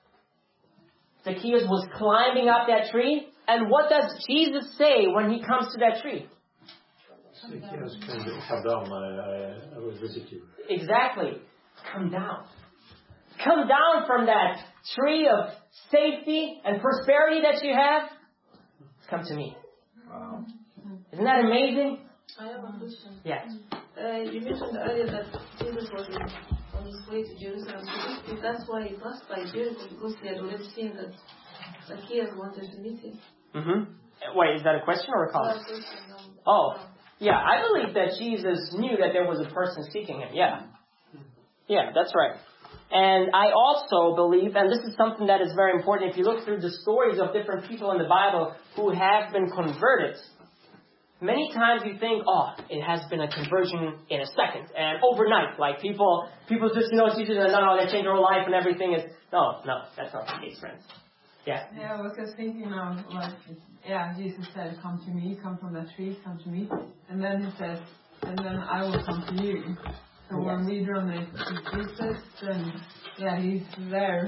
Zacchaeus was climbing up that tree. And what does Jesus say when He comes to that tree? Zacchaeus, come down, I, I will visit you. Exactly. Come down. Come down from that tree of safety and prosperity that you have. Come to me. Wow. Isn't that amazing? I have a question. Yes. Uh, you mentioned earlier that Jesus was in, on his way to Jerusalem. So if that's why he passed by Jericho, because he had already seen that Zacchaeus wanted to meet him. Mm-hmm. Wait, is that a question or a comment? Uh, question, um, Oh, yeah. I believe that Jesus knew that there was a person seeking Him. Yeah. Yeah, that's right. And I also believe, and this is something that is very important, if you look through the stories of different people in the Bible who have been converted, many times you think, oh, it has been a conversion in a second and overnight. Like people, people just know Jesus and no, no, they change their whole life and everything is. No, no, that's not the case, friends. Yeah. Yeah, I was just thinking of like, yeah, Jesus said, "Come to me, come from the tree, come to me," and then He says, "And then I will come to you." So yes. When we draw near to Jesus, then yeah, He's there.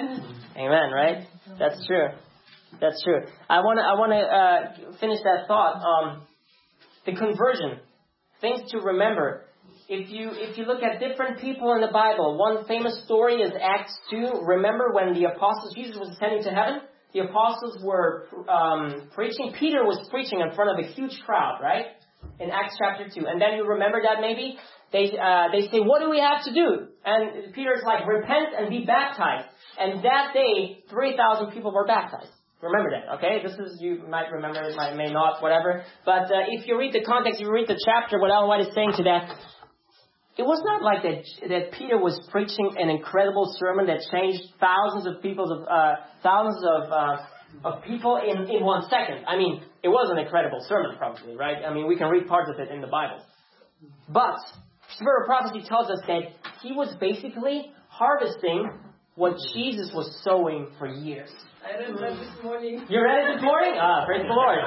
Amen. Right? That's true. That's true. I want to. I want to uh, finish that thought. Um, The conversion, things to remember. If you if you look at different people in the Bible, one famous story is Acts two. Remember when the apostles, Jesus was ascending to heaven, the apostles were um, preaching. Peter was preaching in front of a huge crowd, right? In Acts chapter two. And then you remember that maybe? They uh, they say, what do we have to do? And Peter's like, repent and be baptized. And that day, three thousand people were baptized. Remember that, okay? This is, you might remember, might, may not, whatever. But uh, if you read the context, you read the chapter, what Ellen White is saying to that, it was not like that that Peter was preaching an incredible sermon that changed thousands of people's of uh, thousands of uh, of people in, in one second. I mean, it was an incredible sermon, probably, right? I mean, we can read parts of it in the Bible. But Spirit of Prophecy tells us that he was basically harvesting what Jesus was sowing for years. I read that this morning. You read it this morning? Ah, praise the Lord.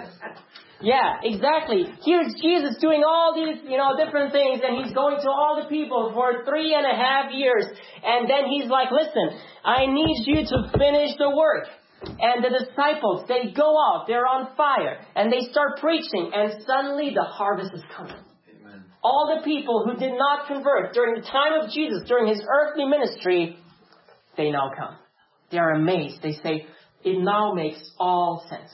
Yeah, exactly. Here's Jesus doing all these, you know, different things, and He's going to all the people for three and a half years. And then He's like, listen, I need you to finish the work. And the disciples, they go out, they're on fire, and they start preaching, and suddenly the harvest is coming. Amen. All the people who did not convert during the time of Jesus, during His earthly ministry, they now come. They are amazed. They say, it now makes all sense.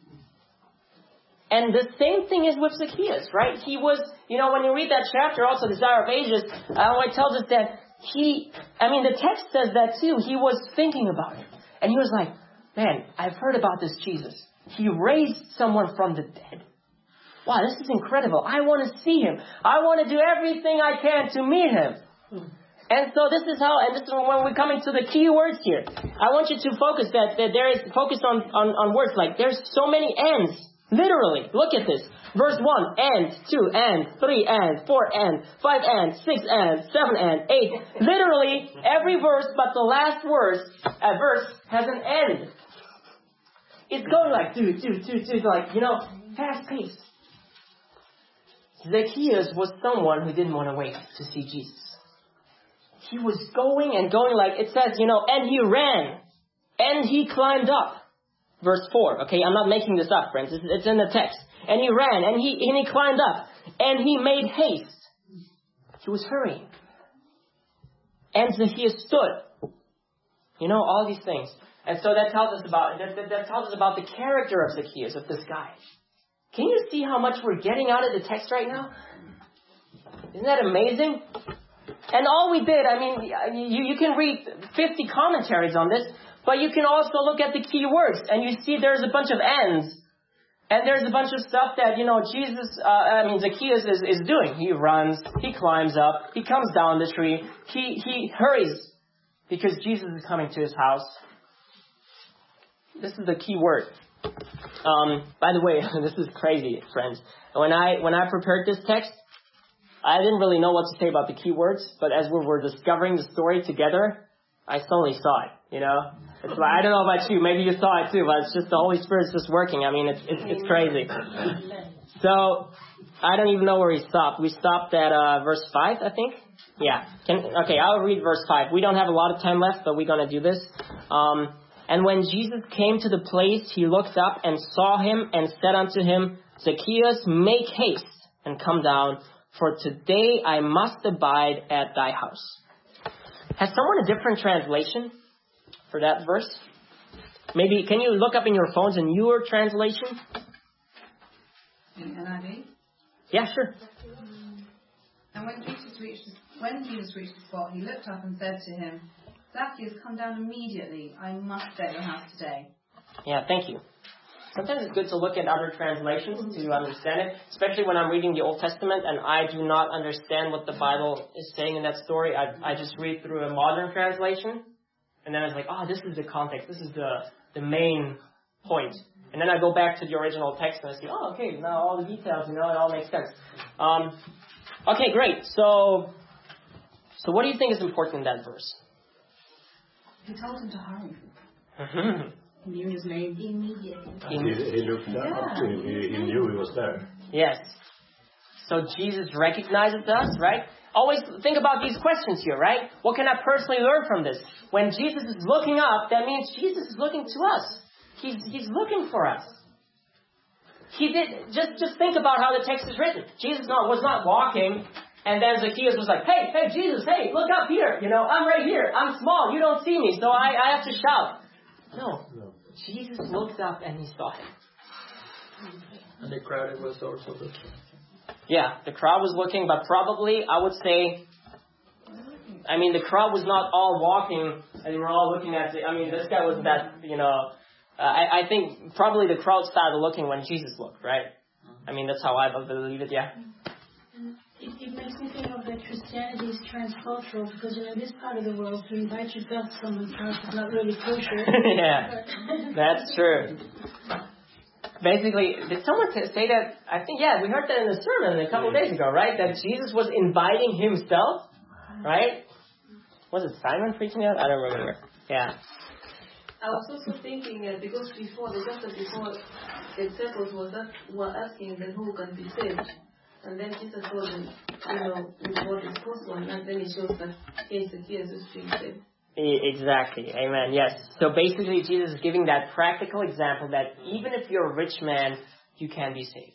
And the same thing is with Zacchaeus, right? He was, you know, when you read that chapter, also Desire of Ages, uh, it tells us that he, I mean, the text says that too. He was thinking about it. And he was like, man, I've heard about this Jesus. He raised someone from the dead. Wow, this is incredible. I want to see him. I want to do everything I can to meet him. And so this is how, and this is when we're coming to the key words here. I want you to focus that, that there is, focus on, on, on words like there's so many ends. Literally, look at this. Verse one, and, two, and, three, and, four, and, five, and, six, and, seven, and, eight. Literally, every verse but the last verse, uh, verse has an end. It's going like, do, do, do, do, like, you know, fast paced. Zacchaeus was someone who didn't want to wait to see Jesus. He was going and going like, it says, you know, and he ran, and he climbed up. Verse four, okay, I'm not making this up, friends. It's, it's in the text. And he ran, and he, and he climbed up, and he made haste. He was hurrying. And Zacchaeus stood. You know, all these things. And so that tells us about, that, that, that tells us about the character of Zacchaeus, of this guy. Can you see how much we're getting out of the text right now? Isn't that amazing? And all we did, I mean, you, you can read fifty commentaries on this, but you can also look at the key words, and you see there's a bunch of ends. And there's a bunch of stuff that, you know, Jesus, uh, I mean, Zacchaeus is, is doing. He runs, he climbs up, he comes down the tree, he, he hurries, because Jesus is coming to his house. This is the key word. Um, by the way, this is crazy, friends. When I, when I prepared this text, I didn't really know what to say about the key words, but as we were discovering the story together, I suddenly saw it, you know? It's like, I don't know about you, maybe you saw it too, but it's just the Holy Spirit's just working. I mean, it's, it's, it's crazy. So, I don't even know where we stopped. We stopped at, uh, verse five, I think? Yeah. Can, okay, I'll read verse five. We don't have a lot of time left, but we're gonna do this. Um, and when Jesus came to the place, he looked up and saw him and said unto him, Zacchaeus, make haste and come down, for today I must abide at thy house. Has someone a different translation for that verse? Maybe, can you look up in your phones in your translation? In N I V? Yeah, sure. And when Jesus reached, when Jesus reached the spot, he looked up and said to him, Zacchaeus, come down immediately. I must stay at your house today. Yeah, thank you. Sometimes it's good to look at other translations to understand it, especially when I'm reading the Old Testament and I do not understand what the Bible is saying in that story. I, I just read through a modern translation, and then I was like, oh, this is the context. This is the, the main point. And then I go back to the original text and I say, oh, okay, now all the details, you know, it all makes sense. Um, okay, great. So, so what do you think is important in that verse? He told him to hurry. Mm-hmm. He knew his name immediately. He, he looked up yeah. to him. He, he knew he was there. Yes. So Jesus recognizes us, right? Always think about these questions here, right? What can I personally learn from this? When Jesus is looking up, that means Jesus is looking to us. He's, he's looking for us. He did, just, just think about how the text is written. Jesus not, was not walking, and then Zacchaeus was like, hey, hey, Jesus, hey, look up here. You know, I'm right here. I'm small. You don't see me, so I, I have to shout. No. no. Jesus looked up and he saw him. And the crowd was also looking. Yeah, the crowd was looking, but probably, I would say, I mean, the crowd was not all walking, and they were all looking at it. I mean, this guy was that, you know, uh, I, I think probably the crowd started looking when Jesus looked, right? I mean, that's how I believe it, yeah. It, it makes me think of that Christianity is transcultural, because in this part of the world, to invite yourself to someone's house is not really kosher. Yeah, that's true. Basically, did someone say that? I think, yeah, we heard that in the sermon a couple of days ago, right? That Jesus was inviting himself, right? Was it Simon preaching that? I don't remember. Yeah. I was also thinking, uh, because before, the chapter before, the disciples was that, were asking them who can be saved. And then Jesus told them, you know, what is possible. And then he shows that here's the tears is being saved. Exactly. Amen. Yes. So basically, Jesus is giving that practical example that even if you're a rich man, you can be saved.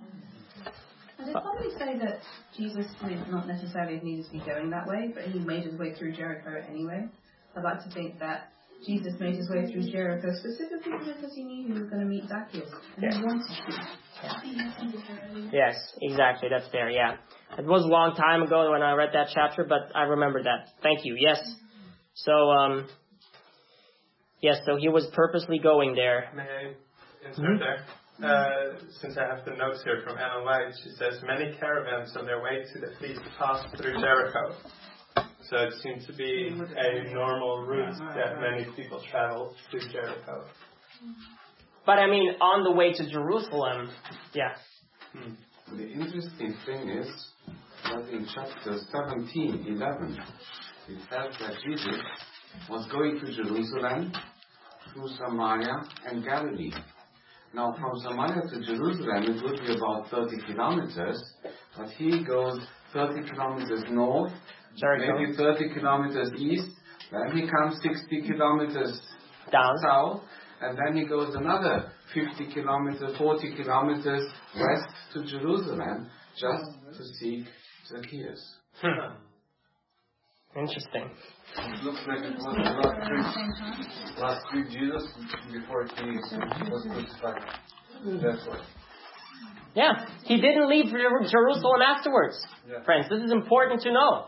And they probably say that Jesus may not necessarily needed to be going that way, but he made his way through Jericho anyway. I'd like to think that Jesus made his way through Jericho specifically because he knew he was going to meet Zacchaeus. And Yeah. he wanted to. Yes, exactly. That's there. Yeah. It was a long time ago when I read that chapter, but I remember that. Thank you. Yes. So, um, yes, so he was purposely going there. May I insert Mhm. there? Uh, since I have the notes here from Ellen White, she says, many caravans on their way to the feast passed through Jericho. So it seems to be a normal route that many people travel through Jericho. But I mean, on the way to Jerusalem, yeah. Hmm. The interesting thing is that in chapter seventeen, eleven, it says that Jesus was going to Jerusalem, through Samaria and Galilee. Now from Samaria to Jerusalem it would be about thirty kilometers, but he goes thirty kilometers north, Jericho. maybe thirty kilometers east, then he comes sixty kilometers down south, and then he goes another fifty kilometers, forty kilometers west to Jerusalem just to seek Zacchaeus. Hmm. Interesting. It looks like it was last week, last week Jesus, before he was crucified. That's why. Yeah, he didn't leave Jer- Jerusalem afterwards. Yeah. Friends, this is important to know.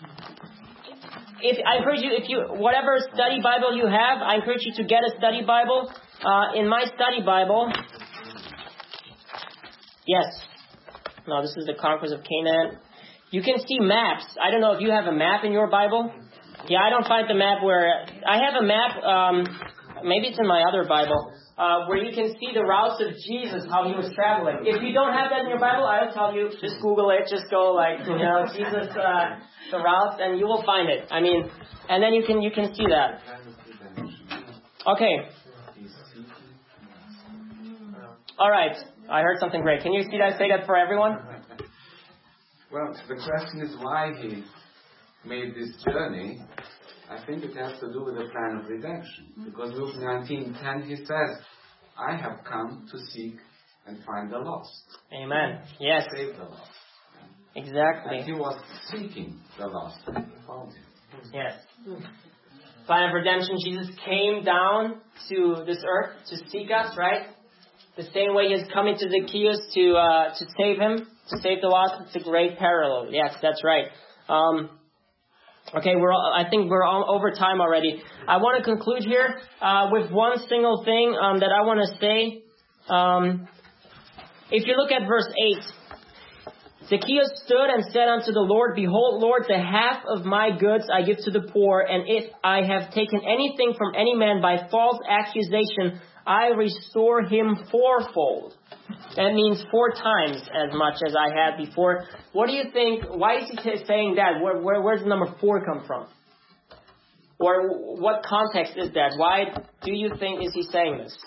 If I encourage you, if you whatever study Bible you have, I encourage you to get a study Bible. Uh, in my study Bible, yes, no, this is the Conquest of Canaan. You can see maps. I don't know if you have a map in your Bible. Yeah, I don't find the map where I have a map. Um, maybe it's in my other Bible. Uh, where you can see the routes of Jesus, how he was traveling. If you don't have that in your Bible, I'll tell you, just Google it, just go like, you know, Jesus, uh, the routes, and you will find it. I mean, and then you can, you can see that. Okay. Alright. I heard something great. Can you see that, say that for everyone? Well, the question is why he made this journey. I think it has to do with the plan of redemption. Because Luke nineteen ten, he says, I have come to seek and find the lost. Amen. Yes. Save the lost. Exactly. And he was seeking the lost and he found him. Yes. Plan of redemption, Jesus came down to this earth to seek us, right? The same way he has come into Zacchaeus to uh, to save him, to save the lost. It's a great parallel. Yes, that's right. Um, Okay, we're all, I think we're all over time already. I want to conclude here uh, with one single thing um, that I want to say. Um, if you look at verse eight, Zacchaeus stood and said unto the Lord, Behold, Lord, the half of my goods I give to the poor, and if I have taken anything from any man by false accusation, I restore him fourfold. That means four times as much as I had before. What do you think? Why is he t- saying that? Where, where, where's the number four come from? Or what context is that? Why do you think is he saying this?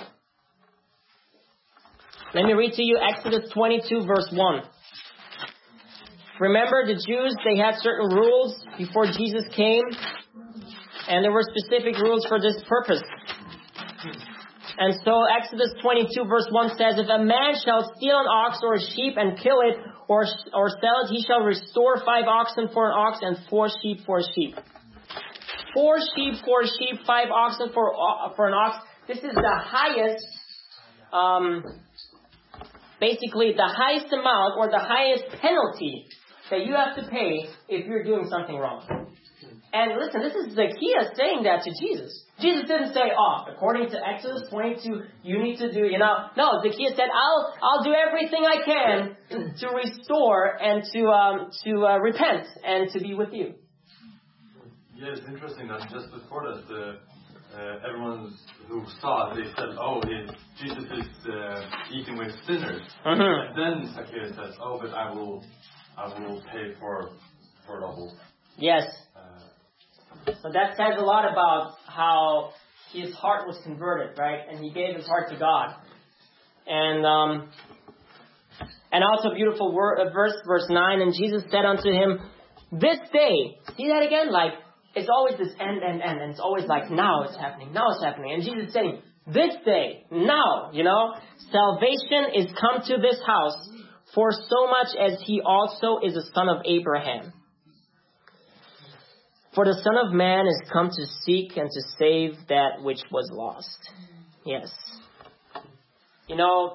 Let me read to you Exodus twenty-two verse one. Remember the Jews, they had certain rules before Jesus came. And there were specific rules for this purpose. And so Exodus twenty-two verse one says, If a man shall steal an ox or a sheep and kill it or or sell it, he shall restore five oxen for an ox and four sheep for a sheep. Four sheep for a sheep, five oxen for uh, for an ox. This is the highest, um, basically the highest amount or the highest penalty that you have to pay if you're doing something wrong. And listen, this is Zacchaeus saying that to Jesus. Jesus didn't say, oh, according to Exodus twenty-two, you need to do, you know. No, Zacchaeus said, I'll I'll do everything I can to restore and to um to uh, repent and to be with you. Yeah, it's interesting that just before that, the, uh, everyone who saw it, they said, oh, he, Jesus is uh, eating with sinners. Mm-hmm. And then Zacchaeus says, oh, but I will, I will pay for, for double. Yes. So that says a lot about how his heart was converted, right? And he gave his heart to God. And um, and also a beautiful word, uh, verse, verse nine. And Jesus said unto him, This day, see that again? Like, it's always this end, end, end. And it's always like, now it's happening, now it's happening. And Jesus is saying, this day, now, you know, salvation is come to this house, for so much as he also is a son of Abraham. For the Son of Man is come to seek and to save that which was lost. Yes. You know,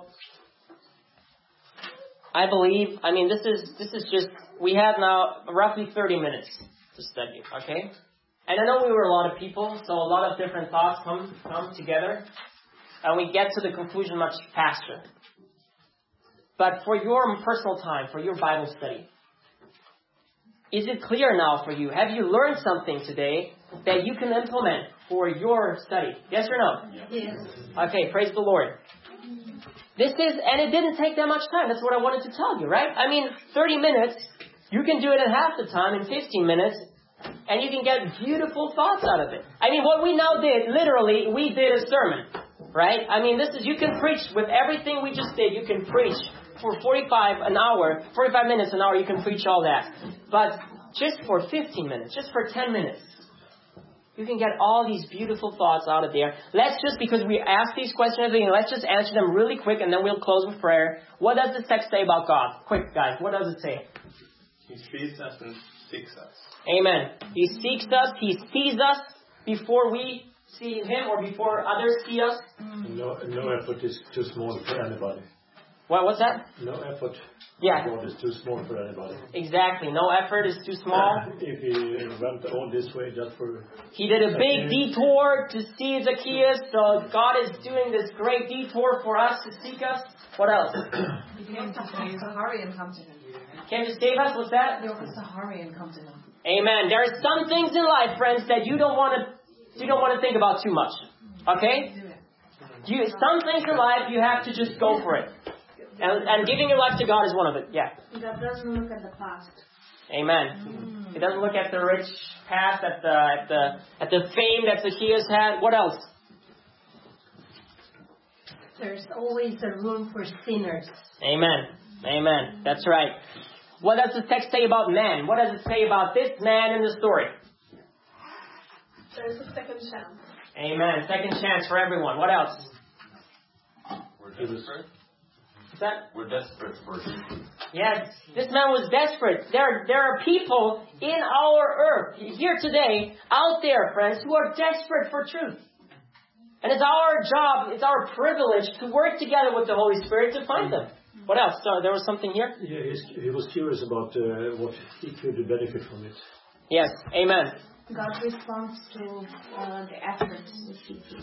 I believe, I mean, this is this is just, we have now roughly thirty minutes to study, okay? And I know we were a lot of people, so a lot of different thoughts come come together, and we get to the conclusion much faster. But for your personal time, for your Bible study, is it clear now for you? Have you learned something today that you can implement for your study? Yes or no? Yes. Okay, praise the Lord. This is, and it didn't take that much time. That's what I wanted to tell you, right? I mean, thirty minutes, you can do it in half the time, in fifteen minutes, and you can get beautiful thoughts out of it. I mean, what we now did, literally, we did a sermon, right? I mean, this is, you can preach with everything we just did. You can preach for forty-five an hour, forty-five minutes an hour, you can preach all that. But just for fifteen minutes, just for ten minutes, you can get all these beautiful thoughts out of there. Let's just, because we ask these questions, let's just answer them really quick and then we'll close with prayer. What does the text say about God? Quick, guys, what does it say? He sees us and seeks us. Amen. He seeks us, He sees us before we see Him or before others see us. No, no effort is too small for anybody. What, what's that? No effort. Yeah. God is too small for anybody. Exactly. No effort is too small. If he went all this way just for... He did a big detour to see Zacchaeus, so God is doing this great detour for us to seek us. What else? He came to save us. Hurry and come to Him. Came to save us? What's that? He offers to hurry and come to Him. Amen. There are some things in life, friends, that you don't want to you don't want to think about too much. Okay? You, some things in life you have to just go for it. And, and giving your life to God is one of it. Yeah. God doesn't look at the past. Amen. He doesn't look at the rich past, at the at the at the fame that Zacchaeus had. What else? There's always a room for sinners. Amen. Amen. That's right. What does the text say about man? What does it say about this man in the story? There's a second chance. Amen. Second chance for everyone. What else? We're desperate. What's that? We're desperate for you. Yes, this man was desperate. There, there are people in our earth, here today, out there, friends, who are desperate for truth. And it's our job, it's our privilege to work together with the Holy Spirit to find them. What else? So there was something here? Yeah, he's, he was curious about uh, what he could benefit from it. Yes, amen. God responds to uh, the efforts of people.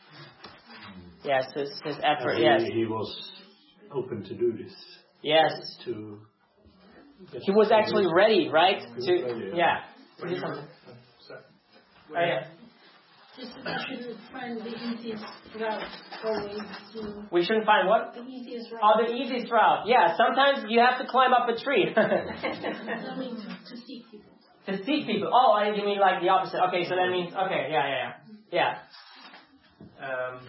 Yes, his, his effort, he, yes. He was open to do this. Yes. To he was actually ready, right? To ready, yeah. To do something. Oh, yeah. Just that we shouldn't find the easiest route always to... We shouldn't find what? The easiest route. Oh, the easiest route. Yeah, sometimes you have to climb up a tree. I mean, to seek people. To seek people. Oh, I you mean like the opposite. Okay, so that means, okay, yeah, yeah, yeah. Yeah. Um,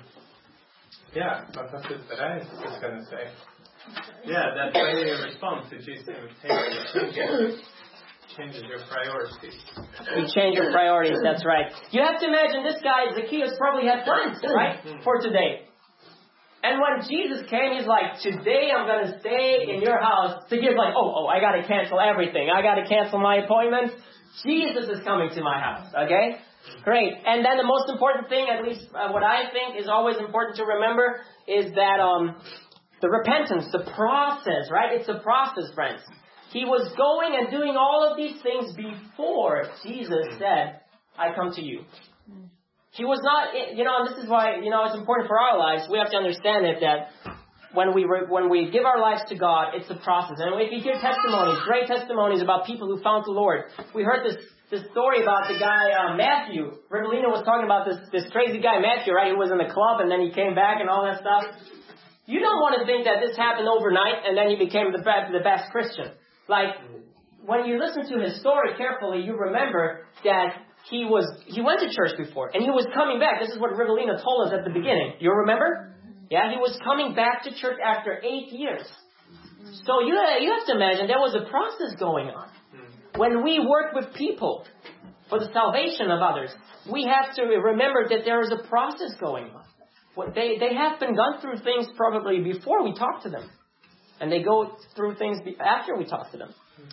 yeah, what Pastor Perez is going to say. Yeah, that way you respond to Jesus' invitation changes, changes your priorities. You change your priorities, that's right. You have to imagine this guy, Zacchaeus, probably had plans, right, for today. And when Jesus came, he's like, today I'm going to stay in your house. Zacchaeus like, oh, oh, I got to cancel everything. I got to cancel my appointment. Jesus is coming to my house, okay? Great. And then the most important thing, at least uh, what I think is always important to remember, is that um, the repentance, the process, right? It's a process, friends. He was going and doing all of these things before Jesus said, I come to you. He was not, you know, and this is why, you know, it's important for our lives. We have to understand it, that when we re- when we give our lives to God, it's a process. And if you hear testimonies, great testimonies about people who found the Lord. We heard this this story about the guy, uh, Matthew. Rivelina was talking about this, this crazy guy, Matthew, right? He was in the club and then he came back and all that stuff. You don't want to think that this happened overnight and then he became the best, the best Christian. Like, when you listen to his story carefully, you remember that he was, he went to church before and he was coming back. This is what Rivelina told us at the beginning. You remember? Yeah, he was coming back to church after eight years. So you, you have to imagine there was a process going on. When we work with people for the salvation of others, we have to remember that there is a process going on. What they, they have been gone through things probably before we talk to them. And they go through things after we talk to them.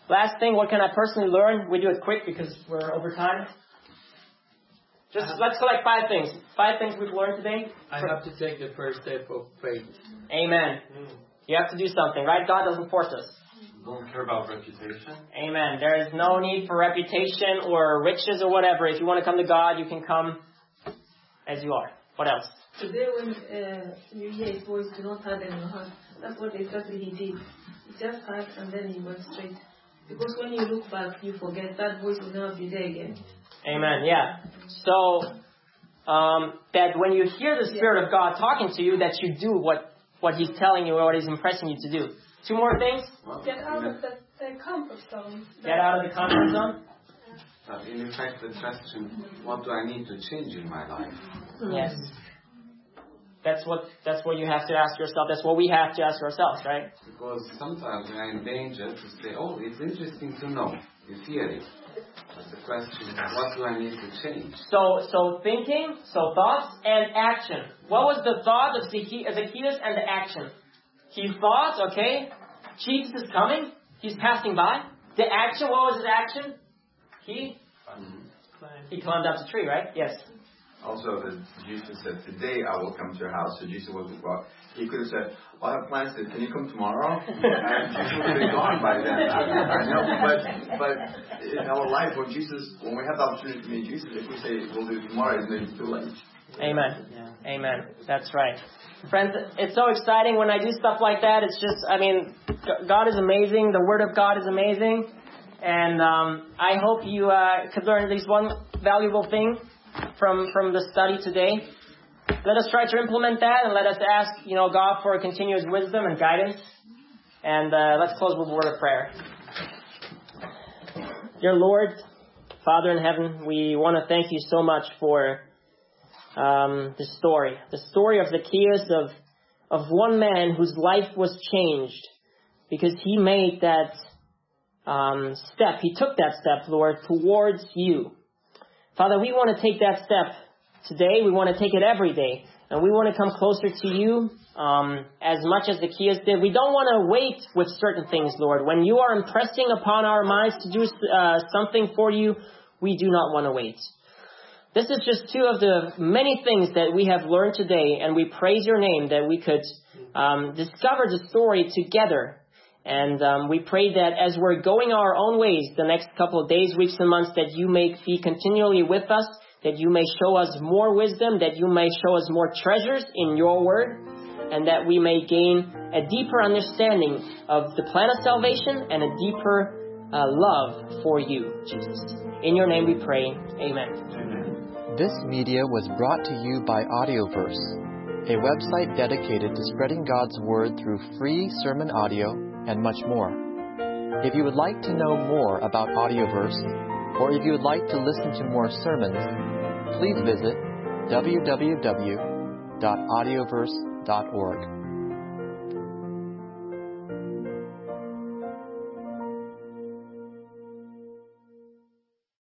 Last thing, what can I personally learn? We do it quick because we're over time. Just let's select five things. Five things we've learned today. I have to take the first step of faith. Amen. Mm. You have to do something, right? God doesn't force us. Don't care about reputation. Amen. There is no need for reputation or riches or whatever. If you want to come to God, you can come as you are. What else? Today when uh, you hear his voice, do not harden your heart. That's what exactly he did. He just heard and then he went straight. Because when you look back, you forget that voice will never be there again. Amen. Yeah. So um, that when you hear the Spirit of God talking to you, that you do what, what He's telling you or what He's impressing you to do. Two more things. Get out of the, the comfort zone. Get out of the comfort zone. But in effect, the question, what do I need to change in my life? Yes. That's what that's what you have to ask yourself. That's what we have to ask ourselves, right? Because sometimes we are in danger to say, oh, it's interesting to know. You hear it. But the question is, what do I need to change? So, so thinking, so thoughts and action. What was the thought of Zacchaeus and the action? He thought, okay, Jesus is coming. He's passing by. The action, what was his action? He mm-hmm. he climbed up the tree, right? Yes. Also, the, Jesus said, today I will come to your house. So Jesus wasn't, well, he could have said, well, I have plans to, can you come tomorrow? And Jesus would have been gone by then. I, I know, but, but in our life, when Jesus, when we have the opportunity to meet Jesus, if we say, we'll do it tomorrow, it's maybe too late. Amen. Yeah. Amen. That's right. Friends, it's so exciting when I do stuff like that. It's just, I mean, God is amazing. The Word of God is amazing. And um, I hope you uh, could learn at least one valuable thing from from the study today. Let us try to implement that, and let us ask, you know, God for continuous wisdom and guidance. And uh, let's close with a word of prayer. Dear Lord, Father in heaven, we want to thank you so much for um, the story, the story of Zacchaeus, of of one man whose life was changed because he made that um, step. He took that step, Lord, towards you. Father, we want to take that step today. We want to take it every day. And we want to come closer to you um, as much as Zacchaeus did. We don't want to wait with certain things, Lord. When you are impressing upon our minds to do uh, something for you, we do not want to wait. This is just two of the many things that we have learned today. And we praise your name that we could um, discover the story together. And um, we pray that as we're going our own ways the next couple of days, weeks, and months, that you may be continually with us, that you may show us more wisdom, that you may show us more treasures in your word, and that we may gain a deeper understanding of the plan of salvation and a deeper uh, love for you, Jesus. In your name we pray. Amen. Amen. This media was brought to you by Audioverse, a website dedicated to spreading God's word through free sermon audio and much more. If you would like to know more about Audioverse, or if you would like to listen to more sermons, please visit w w w dot audioverse dot org.